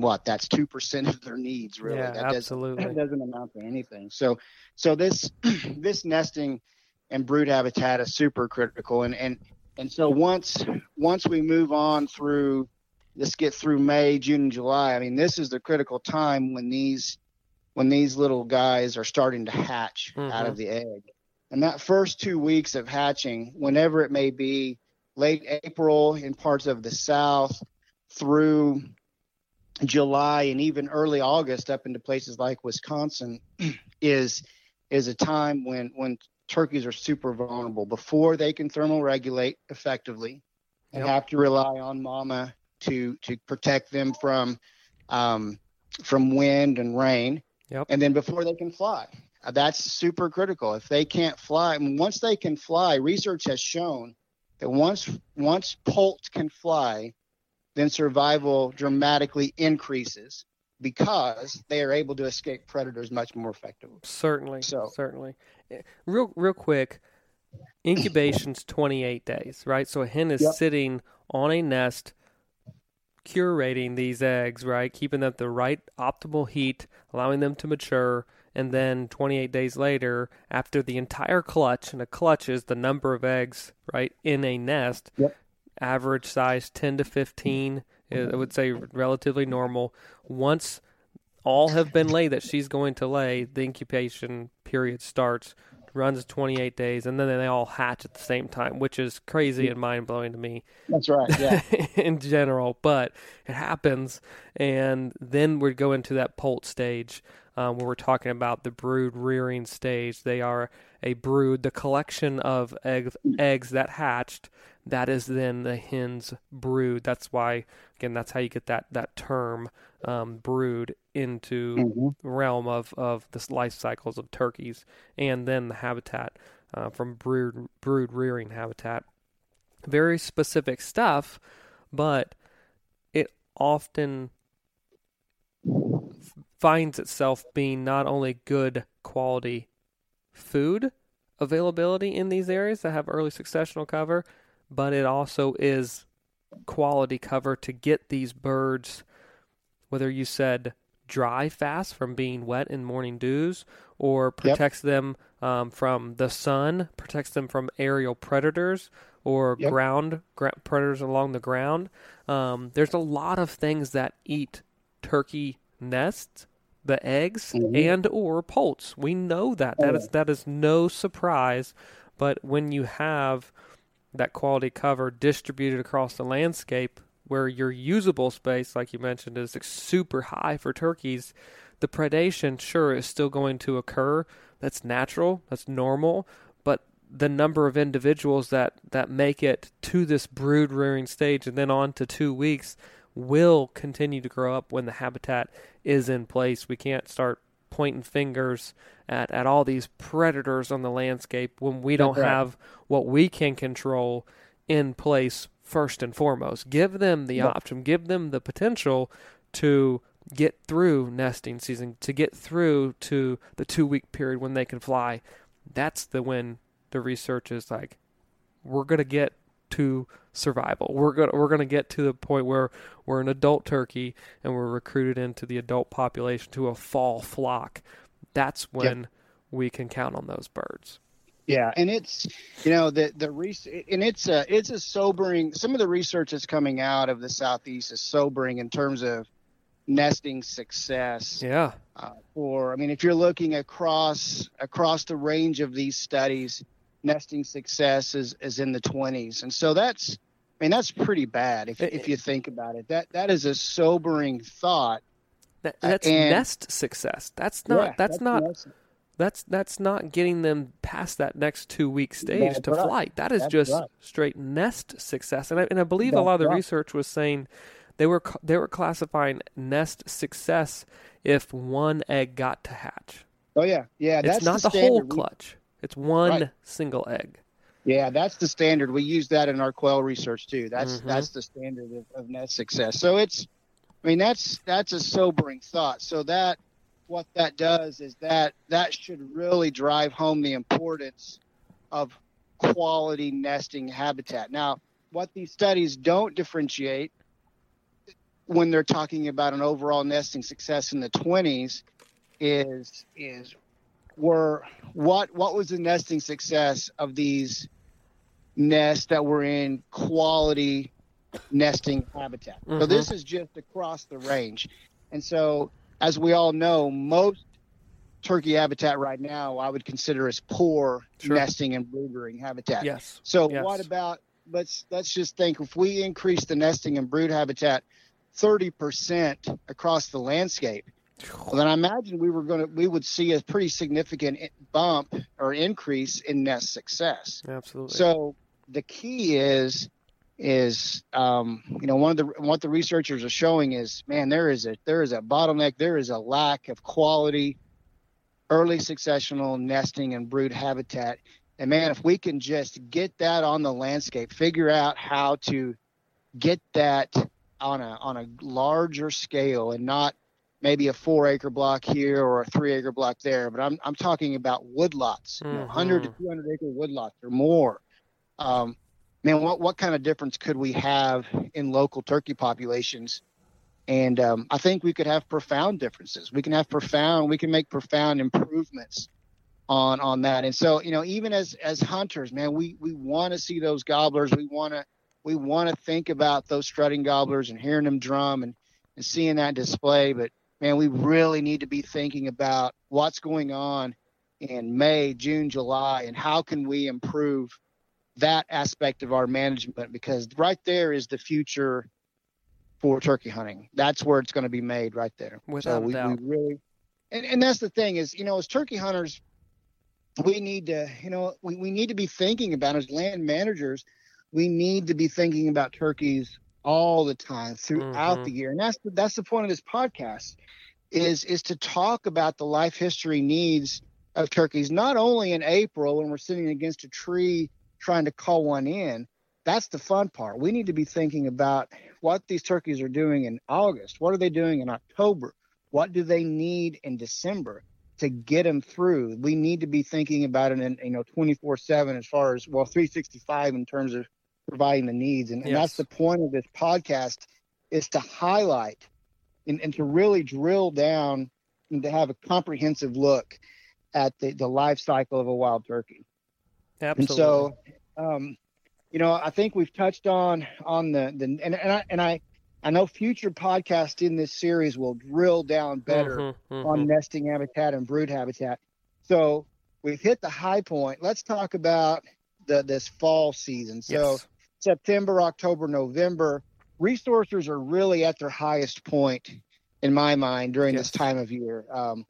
2% of their needs, really. Yeah, absolutely. That doesn't amount to anything. So this nesting and brood habitat is super critical. And so once we move on through, let's get through May, June, and July. This is the critical time when these little guys are starting to hatch out of the egg. And that first 2 weeks of hatching, whenever it may be, late April in parts of the South through July and even early August up into places like Wisconsin, is a time when turkeys are super vulnerable before they can thermoregulate effectively and have to rely on mama to protect them from wind and rain. And then before they can fly. That's super critical. If they can't fly, once they can fly, research has shown that once poults can fly, then survival dramatically increases. because they are able to escape predators much more effectively. Certainly. Real quick, incubation's 28 days, right? So a hen is sitting on a nest, curating these eggs, right? Keeping them at the right optimal heat, allowing them to mature, and then 28 days later, after the entire clutch, and a clutch is the number of eggs, right, in a nest, average size 10 to 15, I would say relatively normal. Once all have been laid that she's going to lay, the incubation period starts, runs 28 days, and then they all hatch at the same time, which is crazy and mind-blowing to me. That's right, yeah. In general, but it happens, and then we go into that poult stage where we're talking about the brood rearing stage. They are a brood, the collection of eggs that hatched. That is then the hen's brood. That's why, again, that's how you get that term, brood, into the realm of the life cycles of turkeys, and then the habitat from brood rearing habitat. Very specific stuff, but it often finds itself being not only good quality food availability in these areas that have early successional cover, but it also is quality cover to get these birds, whether you said dry fast from being wet in morning dews, or protects them from the sun, protects them from aerial predators or ground predators along the ground. There's a lot of things that eat turkey nests, the eggs, and or poults. We know that. That is no surprise. But when you have that quality cover distributed across the landscape, where your usable space, like you mentioned, is super high for turkeys, the predation, sure, is still going to occur. That's natural. That's normal. But the number of individuals that make it to this brood rearing stage and then on to 2 weeks will continue to grow up when the habitat is in place. We can't start pointing fingers at all these predators on the landscape when we don't have what we can control in place first and foremost. Give them the option, give them the potential to get through nesting season, to get through to the 2 week period when they can fly. That's when the research is like, we're going to get to survival. We're going to get to the point where we're an adult turkey and we're recruited into the adult population to a fall flock. That's when we can count on those birds. Yeah, and it's, it's a sobering. Some of the research that's coming out of the Southeast is sobering in terms of nesting success. Yeah. If you're looking across the range of these studies, nesting success is in the 20s, and so that's pretty bad if you think about it. That is a sobering thought. That's nest success. That's not getting them past that next 2 week stage to flight. That is just straight nest success. And I believe a lot of the research was saying they were classifying nest success if one egg got to hatch. Oh yeah. It's not the whole clutch. It's one single egg. Yeah, that's the standard. We use that in our quail research too. That's the standard of nest success. So that's a sobering thought. So what that does is that should really drive home the importance of quality nesting habitat. Now, what these studies don't differentiate when they're talking about an overall nesting success in the 20s is what was the nesting success of these nests that were in quality nesting habitat. So this is just across the range. And so, as we all know, most turkey habitat right now I would consider as poor nesting and brood rearing habitat. Yes. So what about, let's just think, if we increase the nesting and brood habitat 30% across the landscape, well, then I imagine we would see a pretty significant bump or increase in nest success. Absolutely. So the key is what the researchers are showing is, man, there is a bottleneck. There is a lack of quality early successional nesting and brood habitat. And man, if we can just get that on the landscape, figure out how to get that on a larger scale and not maybe a 4-acre block here or a 3-acre block there, but I'm talking about woodlots, 100 to 200 acre woodlots or more. Man, what kind of difference could we have in local turkey populations? And I think we could have profound differences. We can make profound improvements on that. And so, even as hunters, man, we want to see those gobblers. We want to think about those strutting gobblers and hearing them drum and seeing that display. But man, we really need to be thinking about what's going on in May, June, July, and how can we improve that aspect of our management, because right there is the future for turkey hunting. That's where it's going to be made, right there. Without a doubt. We really, and that's the thing is, as turkey hunters, we need to, we need to be thinking about, as land managers, we need to be thinking about turkeys all the time throughout the year. And that's the point of this podcast is to talk about the life history needs of turkeys, not only in April when we're sitting against a tree trying to call one in. That's the fun part. We need to be thinking about what these turkeys are doing in August. What are they doing in October? What do they need in December to get them through? We need to be thinking about it in 24/7 as far as 365 in terms of providing the needs. And that's the point of this podcast, is to highlight and to really drill down and to have a comprehensive look at the life cycle of a wild turkey. Absolutely. And so, I think we've touched on I know future podcasts in this series will drill down better on nesting habitat and brood habitat. So we've hit the high point. Let's talk about this fall season. So September, October, November, resources are really at their highest point in my mind during this time of year.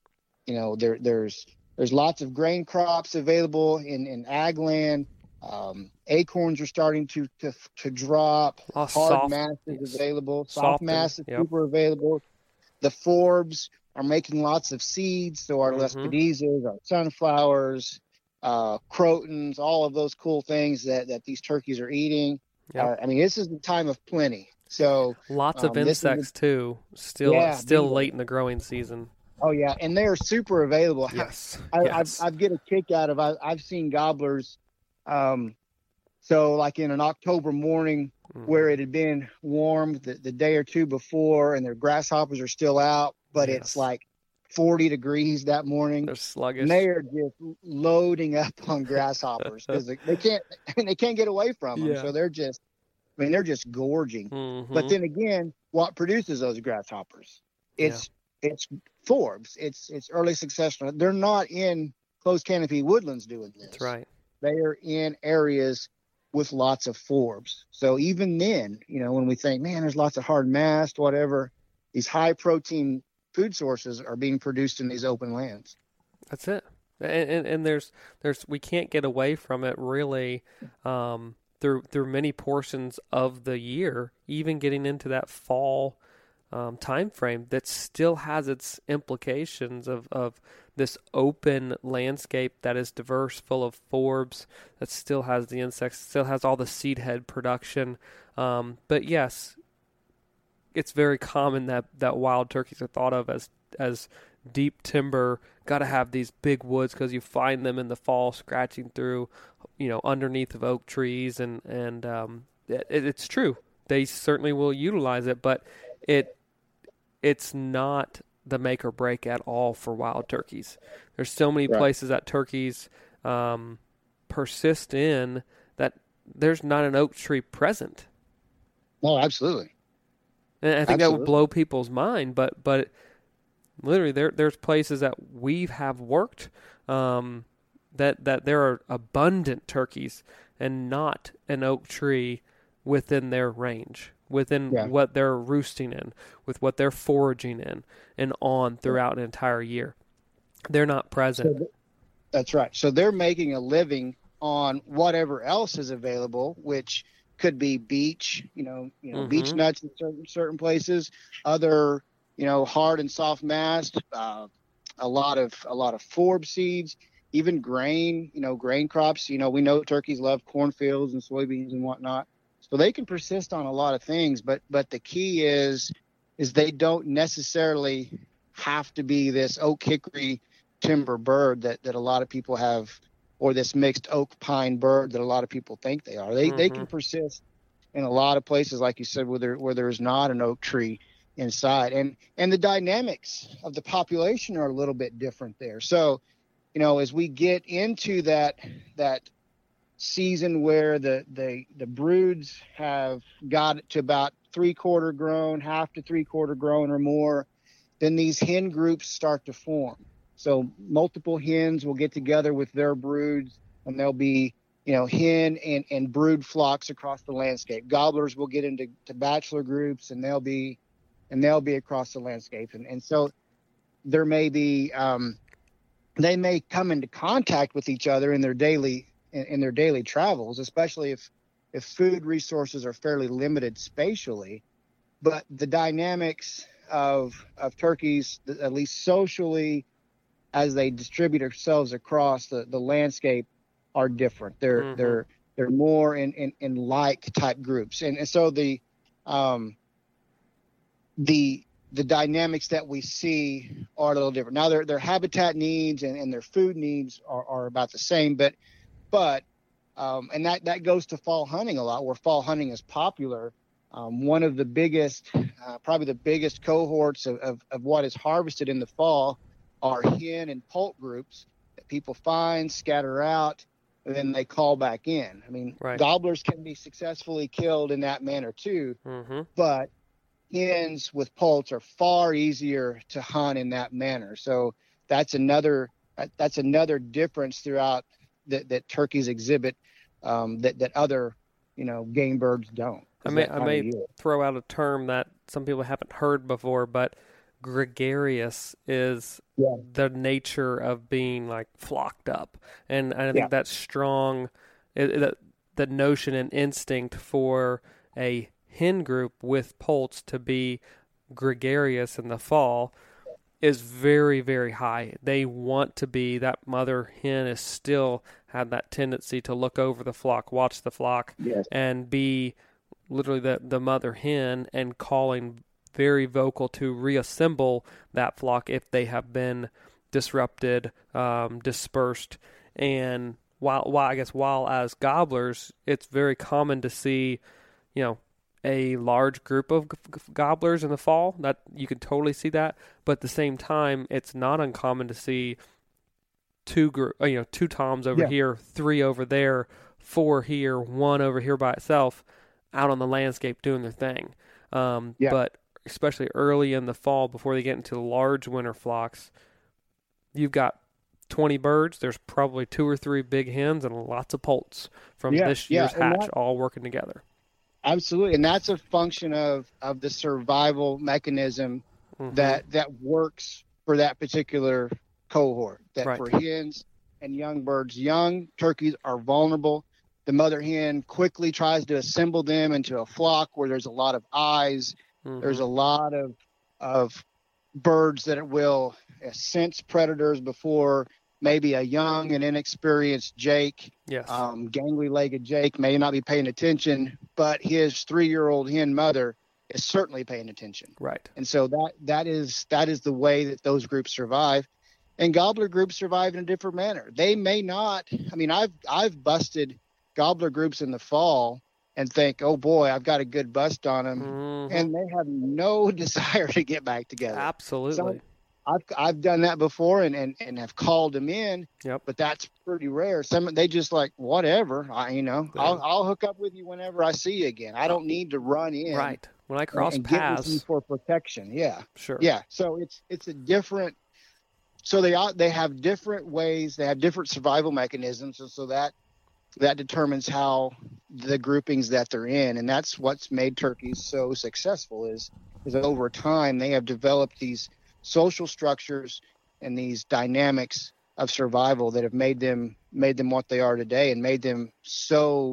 There's lots of grain crops available in ag land. Acorns are starting to drop. Hard mass is available. Soft mass is super available. The forbs are making lots of seeds. So our Lespedezas, our sunflowers, crotons, all of those cool things that these turkeys are eating. This is the time of plenty. So lots of insects too. Still late in the growing season. Oh yeah, and they're super available. Yes, I get a kick out of. I've seen gobblers. So like in an October morning where it had been warm the day or two before, and their grasshoppers are still out, but it's like 40 degrees that morning. They're sluggish. And they are just loading up on grasshoppers because they can't get away from them. So they're just gorging. But then again, what produces those grasshoppers? It's forbs. It's early successional. They're not in closed canopy woodlands doing this. That's right. They are in areas with lots of forbs. So even then, when we think, man, there's lots of hard mast, whatever, these high protein food sources are being produced in these open lands. That's it. And there's we can't get away from it really through many portions of the year, even getting into that fall time frame that still has its implications of this open landscape that is diverse, full of forbs, that still has the insects, still has all the seed head production. But yes, it's very common that wild turkeys are thought of as deep timber, got to have these big woods because you find them in the fall scratching through, underneath of oak trees, and it's true. They certainly will utilize it, but it's not the make or break at all for wild turkeys. There's so many places that turkeys persist in that there's not an oak tree present. Oh, absolutely. And I think that would blow people's mind, but literally there's places that we have worked that there are abundant turkeys and not an oak tree within their range, within what they're roosting in, with what they're foraging in, and on throughout an entire year. They're not present. So that's right. So they're making a living on whatever else is available, which could be beech, beech nuts in certain places, other, hard and soft mast, a lot of forb seeds, even grain, grain crops. We know turkeys love cornfields and soybeans and whatnot. So they can persist on a lot of things, but the key is they don't necessarily have to be this oak hickory timber bird that a lot of people have, or this mixed oak pine bird that a lot of people think they are. They can persist in a lot of places, like you said, where there's not an oak tree inside, and the dynamics of the population are a little bit different there. So, as we get into that season where the broods have got to about 3/4 grown, half to 3/4 grown or more, then these hen groups start to form. So multiple hens will get together with their broods, and there'll be, hen and brood flocks across the landscape. Gobblers will get into bachelor groups, and they'll be across the landscape. And so there may be, they may come into contact with each other in their daily travels, especially if food resources are fairly limited spatially. But the dynamics of turkeys, at least socially, as they distribute themselves across the landscape, are different. They're more in like type groups, and so the dynamics that we see are a little different. Now their habitat needs and their food needs are about the same, but and that goes to fall hunting a lot, where fall hunting is popular. One of the biggest, probably the biggest cohorts of what is harvested in the fall are hen and poult groups that people find, scatter out, and then they call back in. I mean, right. Gobblers can be successfully killed in that manner too, but hens with poults are far easier to hunt in that manner. So that's another difference throughout that turkeys exhibit that other game birds don't. I may throw out a term that some people haven't heard before, but gregarious is the nature of being like flocked up, and I think that's strong. The notion and instinct for a hen group with poults to be gregarious in the fall is very, very high. They want to be, that mother hen is still had that tendency to look over the flock, watch the flock, and be literally the mother hen, and calling very vocal to reassemble that flock if they have been disrupted, dispersed. And while as gobblers, it's very common to see, a large group of gobblers in the fall. That you can totally see that, but at the same time, it's not uncommon to see two toms over here, 3 over there, 4 here, 1 over here by itself, out on the landscape doing their thing. But especially early in the fall, before they get into large winter flocks, you've got 20 birds. There's probably 2 or 3 big hens and lots of poults from this year's hatch, all working together. Absolutely, and that's a function of the survival mechanism that works for that particular cohort. That for hens and young birds, young turkeys are vulnerable. The mother hen quickly tries to assemble them into a flock where there's a lot of eyes. There's a lot of birds that will sense predators before maybe a young and inexperienced Jake, gangly-legged Jake, may not be paying attention, but his 3-year-old hen mother is certainly paying attention. Right. And so that is the way that those groups survive. And gobbler groups survive in a different manner. They may not. I mean, I've busted gobbler groups in the fall and think, oh boy, I've got a good bust on them, and they have no desire to get back together. Absolutely. So I've done that before and have called them in, but that's pretty rare. They just like, whatever, I'll hook up with you whenever I see you again. I don't need to run in. Right. When I cross and paths. Get with you for protection. Yeah. Sure. Yeah. So it's a different. So they have different ways. They have different survival mechanisms, and so that determines how the groupings that they're in, and that's what's made turkeys so successful. Is over time they have developed these social structures and these dynamics of survival that have made them what they are today, and made them so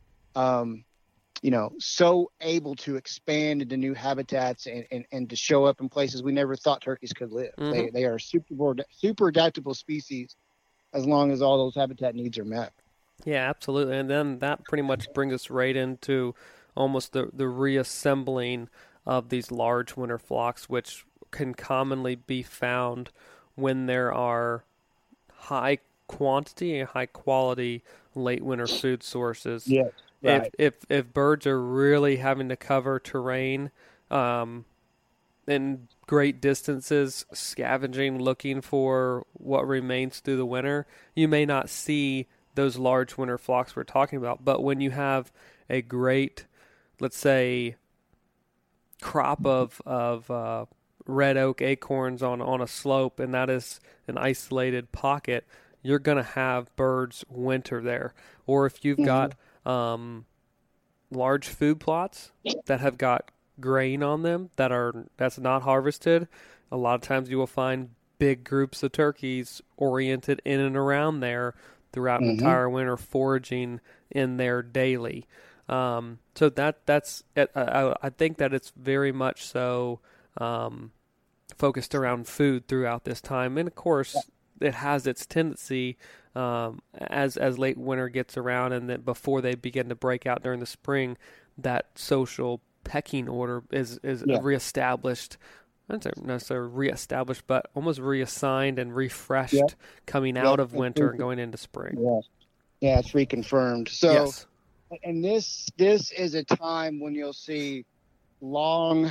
so able to expand into new habitats and to show up in places we never thought turkeys could live. They are super adaptable species as long as all those habitat needs are met. Yeah, absolutely. And then that pretty much brings us right into almost the reassembling of these large winter flocks, which can commonly be found when there are high quantity and high quality late winter food sources. Yes, right. If birds are really having to cover terrain in great distances, scavenging, looking for what remains through the winter, you may not see those large winter flocks we're talking about. But when you have a great, let's say, crop of red oak acorns on a slope, and that is an isolated pocket, you're going to have birds winter there. Or if you've got large food plots that have got grain on them that's not harvested, a lot of times you will find big groups of turkeys oriented in and around there throughout an entire winter, foraging in there daily. So that's I think that it's very much so focused around food throughout this time, and of course it has its tendency as late winter gets around, and then before they begin to break out during the spring, that social pecking order is reestablished. Not necessarily reestablished, but almost reassigned and refreshed coming out of winter and going into spring. Yeah, it's reconfirmed. So, yes. And this is a time when you'll see long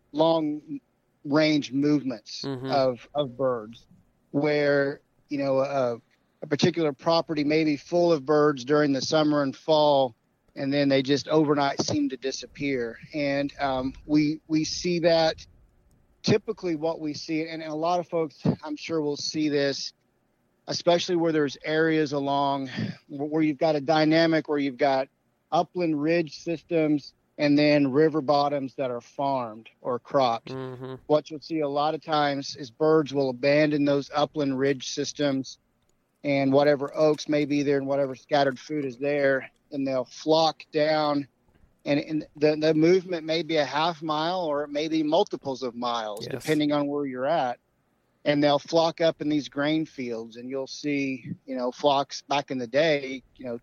range movements of birds, where a particular property may be full of birds during the summer and fall, and then they just overnight seem to disappear. And we see that. Typically what we see, and a lot of folks I'm sure will see this, especially where there's areas along where you've got a dynamic where you've got upland ridge systems and then river bottoms that are farmed or cropped. What you'll see a lot of times is birds will abandon those upland ridge systems and whatever oaks may be there and whatever scattered food is there, and they'll flock down. And the movement may be a half mile or it may be multiples of miles, depending on where you're at. And they'll flock up in these grain fields, and you'll see, flocks back in the day,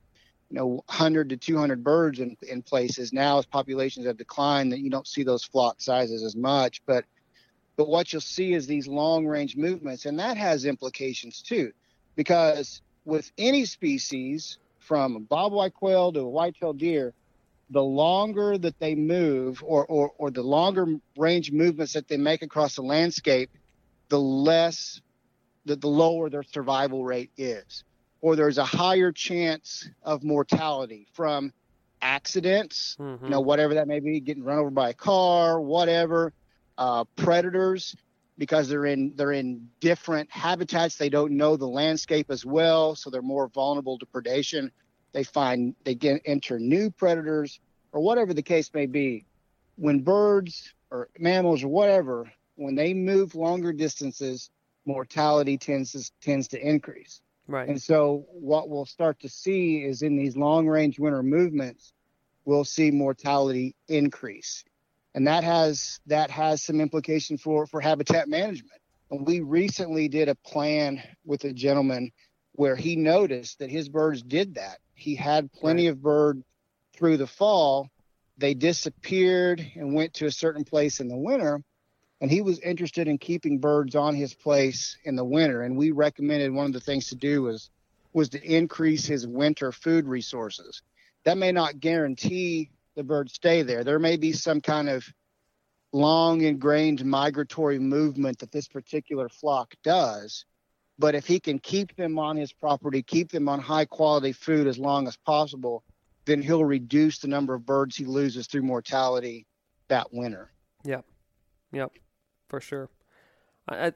100 to 200 birds in places. Now, as populations have declined, that you don't see those flock sizes as much. But what you'll see is these long range movements, and that has implications too, because with any species, from a bobwhite quail to a white-tailed deer, the longer that they move or the longer range movements that they make across the landscape, the lower their survival rate is, or there's a higher chance of mortality from accidents, whatever that may be, getting run over by a car, whatever, predators, because they're in different habitats. They don't know the landscape as well, so they're more vulnerable to predation. They enter new predators, or whatever the case may be. When birds or mammals or whatever, when they move longer distances, mortality tends to increase. Right. And so what we'll start to see is in these long range winter movements, we'll see mortality increase. And that has some implication for habitat management. And we recently did a plan with a gentleman where he noticed that his birds did that. He had plenty of birds through the fall. They disappeared and went to a certain place in the winter, and he was interested in keeping birds on his place in the winter. And we recommended one of the things to do was to increase his winter food resources. That may not guarantee the birds stay there. There may be some kind of long ingrained migratory movement that this particular flock does. But if he can keep them on his property, keep them on high quality food as long as possible, then he'll reduce the number of birds he loses through mortality that winter. Yep, for sure. I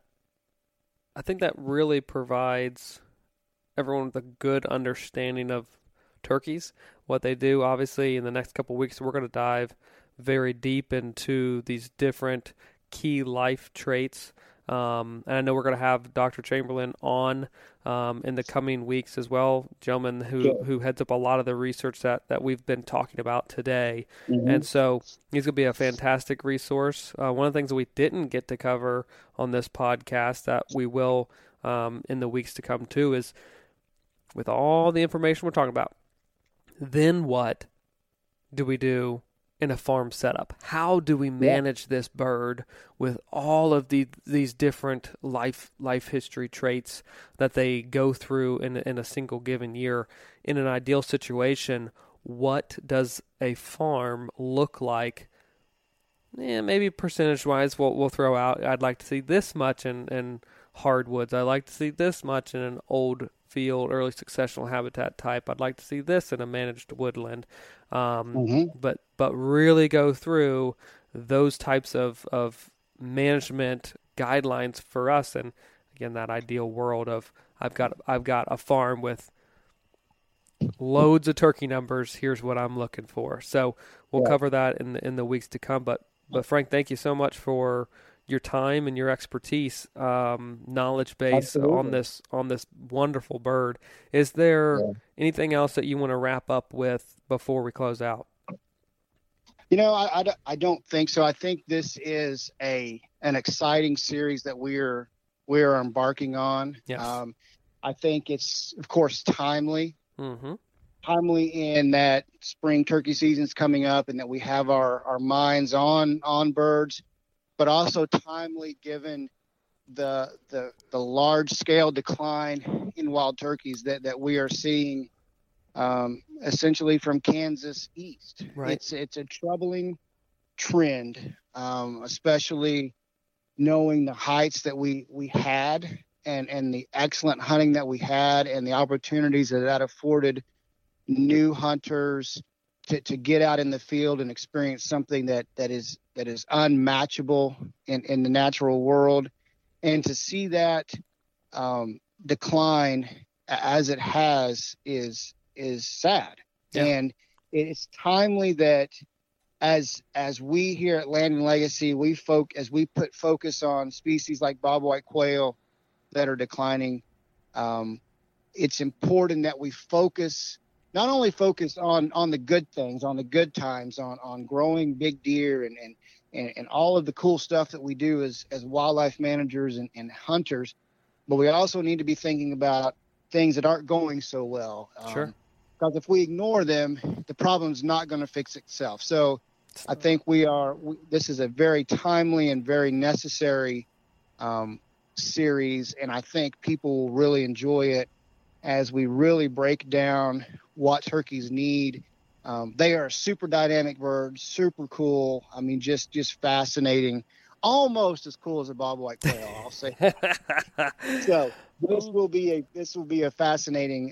think that really provides everyone with a good understanding of turkeys, what they do. Obviously, in the next couple of weeks, we're going to dive very deep into these different key life traits. And I know we're going to have Dr. Chamberlain on in the coming weeks as well, gentleman who heads up a lot of the research that we've been talking about today. And so he's going to be a fantastic resource. One of the things that we didn't get to cover on this podcast that we will in the weeks to come too is, with all the information we're talking about, then what do we do in a farm setup. How do we manage this bird with all of these different life history traits that they go through in a single given year? In an ideal situation, what does a farm look like? Maybe percentage-wise, we'll throw out, I'd like to see this much in hardwoods. I'd like to see this much in an old field, early successional habitat type. I'd like to see this in a managed woodland. But really go through those types of management guidelines for us. And again, that ideal world of I've got a farm with loads of turkey numbers. Here's what I'm looking for. So we'll cover that in the weeks to come. But Frank, thank you so much for your time and your expertise, knowledge base on this wonderful bird. Is there anything else that you want to wrap up with before we close out? I don't think so. I think this is an exciting series that we're embarking on. Yes. I think it's, of course, timely. Mm-hmm. Timely in that spring turkey season's coming up, and that we have our minds on birds, but also timely given the large scale decline in wild turkeys that we are seeing, essentially from Kansas east. Right. It's a troubling trend, especially knowing the heights that we had and the excellent hunting that we had and the opportunities that afforded new hunters to get out in the field and experience something that is unmatchable in the natural world, and to see that decline as it has is sad. Yeah. And it's timely that as we here at Land and Legacy, as we put focus on species like bobwhite quail that are declining, it's important that we not only focus on the good things, on the good times, on growing big deer and all of the cool stuff that we do as wildlife managers and hunters, but we also need to be thinking about things that aren't going so well. Sure. Because if we ignore them, the problem's not going to fix itself. So I think this is a very timely and very necessary series, and I think people will really enjoy it as we really break down what turkeys need. They are super dynamic birds, super cool. I mean, just fascinating, almost as cool as a bobwhite quail, I'll say. So this will be a fascinating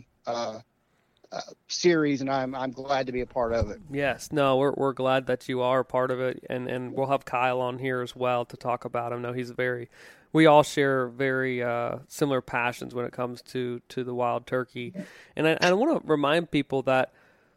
series, and I'm glad to be a part of it. Yes, no, we're glad that you are a part of it, and we'll have Kyle on here as well to talk about him. No, we all share very similar passions when it comes to the wild turkey. And I want to remind people that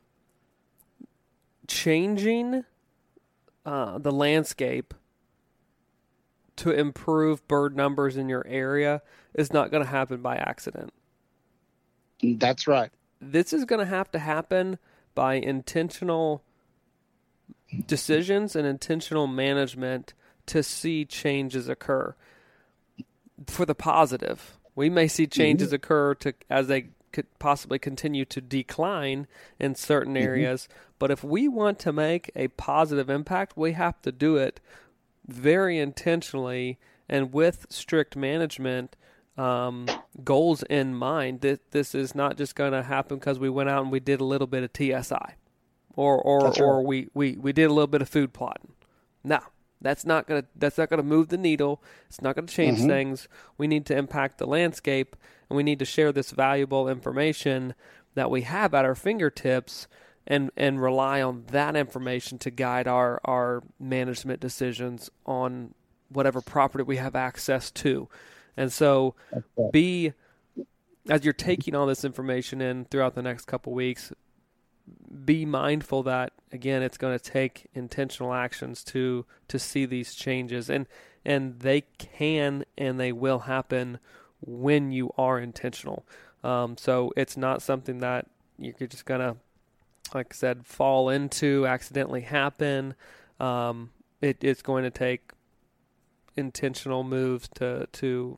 changing the landscape to improve bird numbers in your area is not going to happen by accident. That's right. This is going to happen by intentional decisions and intentional management to see changes occur. For the positive, we may see changes occur as they could possibly continue to decline in certain areas. But if we want to make a positive impact, we have to do it very intentionally and with strict management goals in mind. This is not just going to happen because we went out and we did a little bit of TSI or we did a little bit of food plotting. No. That's not gonna move the needle. It's not gonna change things. We need to impact the landscape, and we need to share this valuable information that we have at our fingertips, and rely on that information to guide our management decisions on whatever property we have access to. And so, as you're taking all this information in throughout the next couple weeks, be mindful that, again, it's going to take intentional actions to see these changes, and they can and they will happen when you are intentional. So it's not something that you're just going to, like I said, fall into, accidentally happen. It's going to take intentional moves to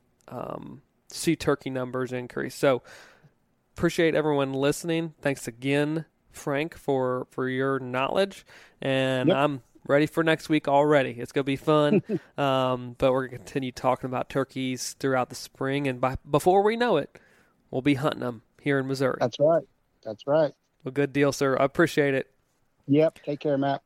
see turkey numbers increase. So appreciate everyone listening. Thanks again Frank, for your knowledge, and Yep. I'm ready for next week already. It's going to be fun, but we're going to continue talking about turkeys throughout the spring, and before we know it, we'll be hunting them here in Missouri. That's right. That's right. Well, good deal, sir. I appreciate it. Yep. Take care, Matt.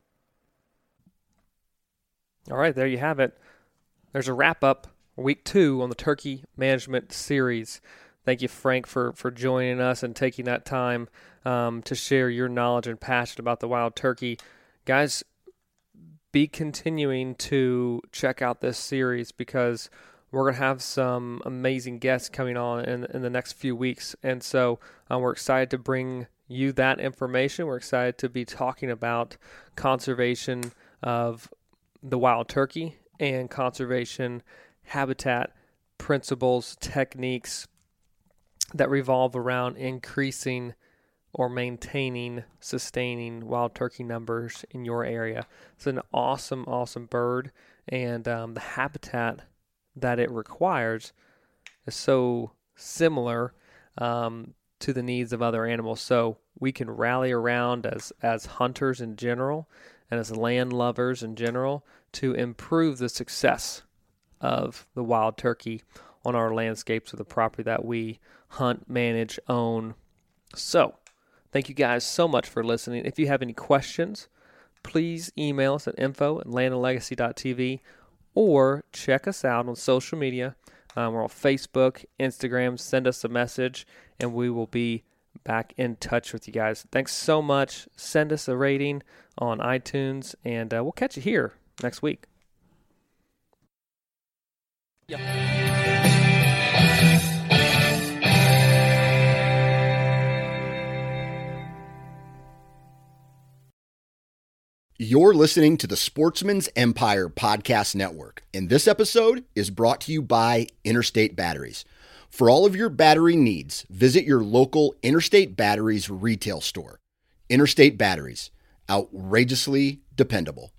All right, there you have it. There's a wrap-up, week 2 on the Turkey Management Series. Thank you, Frank, for joining us and taking that time to share your knowledge and passion about the wild turkey. Guys, be continuing to check out this series because we're going to have some amazing guests coming on in the next few weeks. And so we're excited to bring you that information. We're excited to be talking about conservation of the wild turkey and conservation habitat principles, techniques that revolve around increasing or maintaining, sustaining wild turkey numbers in your area. It's an awesome, awesome bird, and the habitat that it requires is so similar to the needs of other animals. So we can rally around as hunters in general and as land lovers in general to improve the success of the wild turkey on our landscapes of the property that we hunt, manage, own. So thank you guys so much for listening. If you have any questions, please email us at info@landandlegacy.tv or check us out on social media. We're on Facebook, Instagram. Send us a message, and we will be back in touch with you guys. Thanks so much. Send us a rating on iTunes, and we'll catch you here next week. You're listening to the Sportsman's Empire Podcast Network, and this episode is brought to you by Interstate Batteries. For all of your battery needs, visit your local Interstate Batteries retail store. Interstate Batteries, outrageously dependable.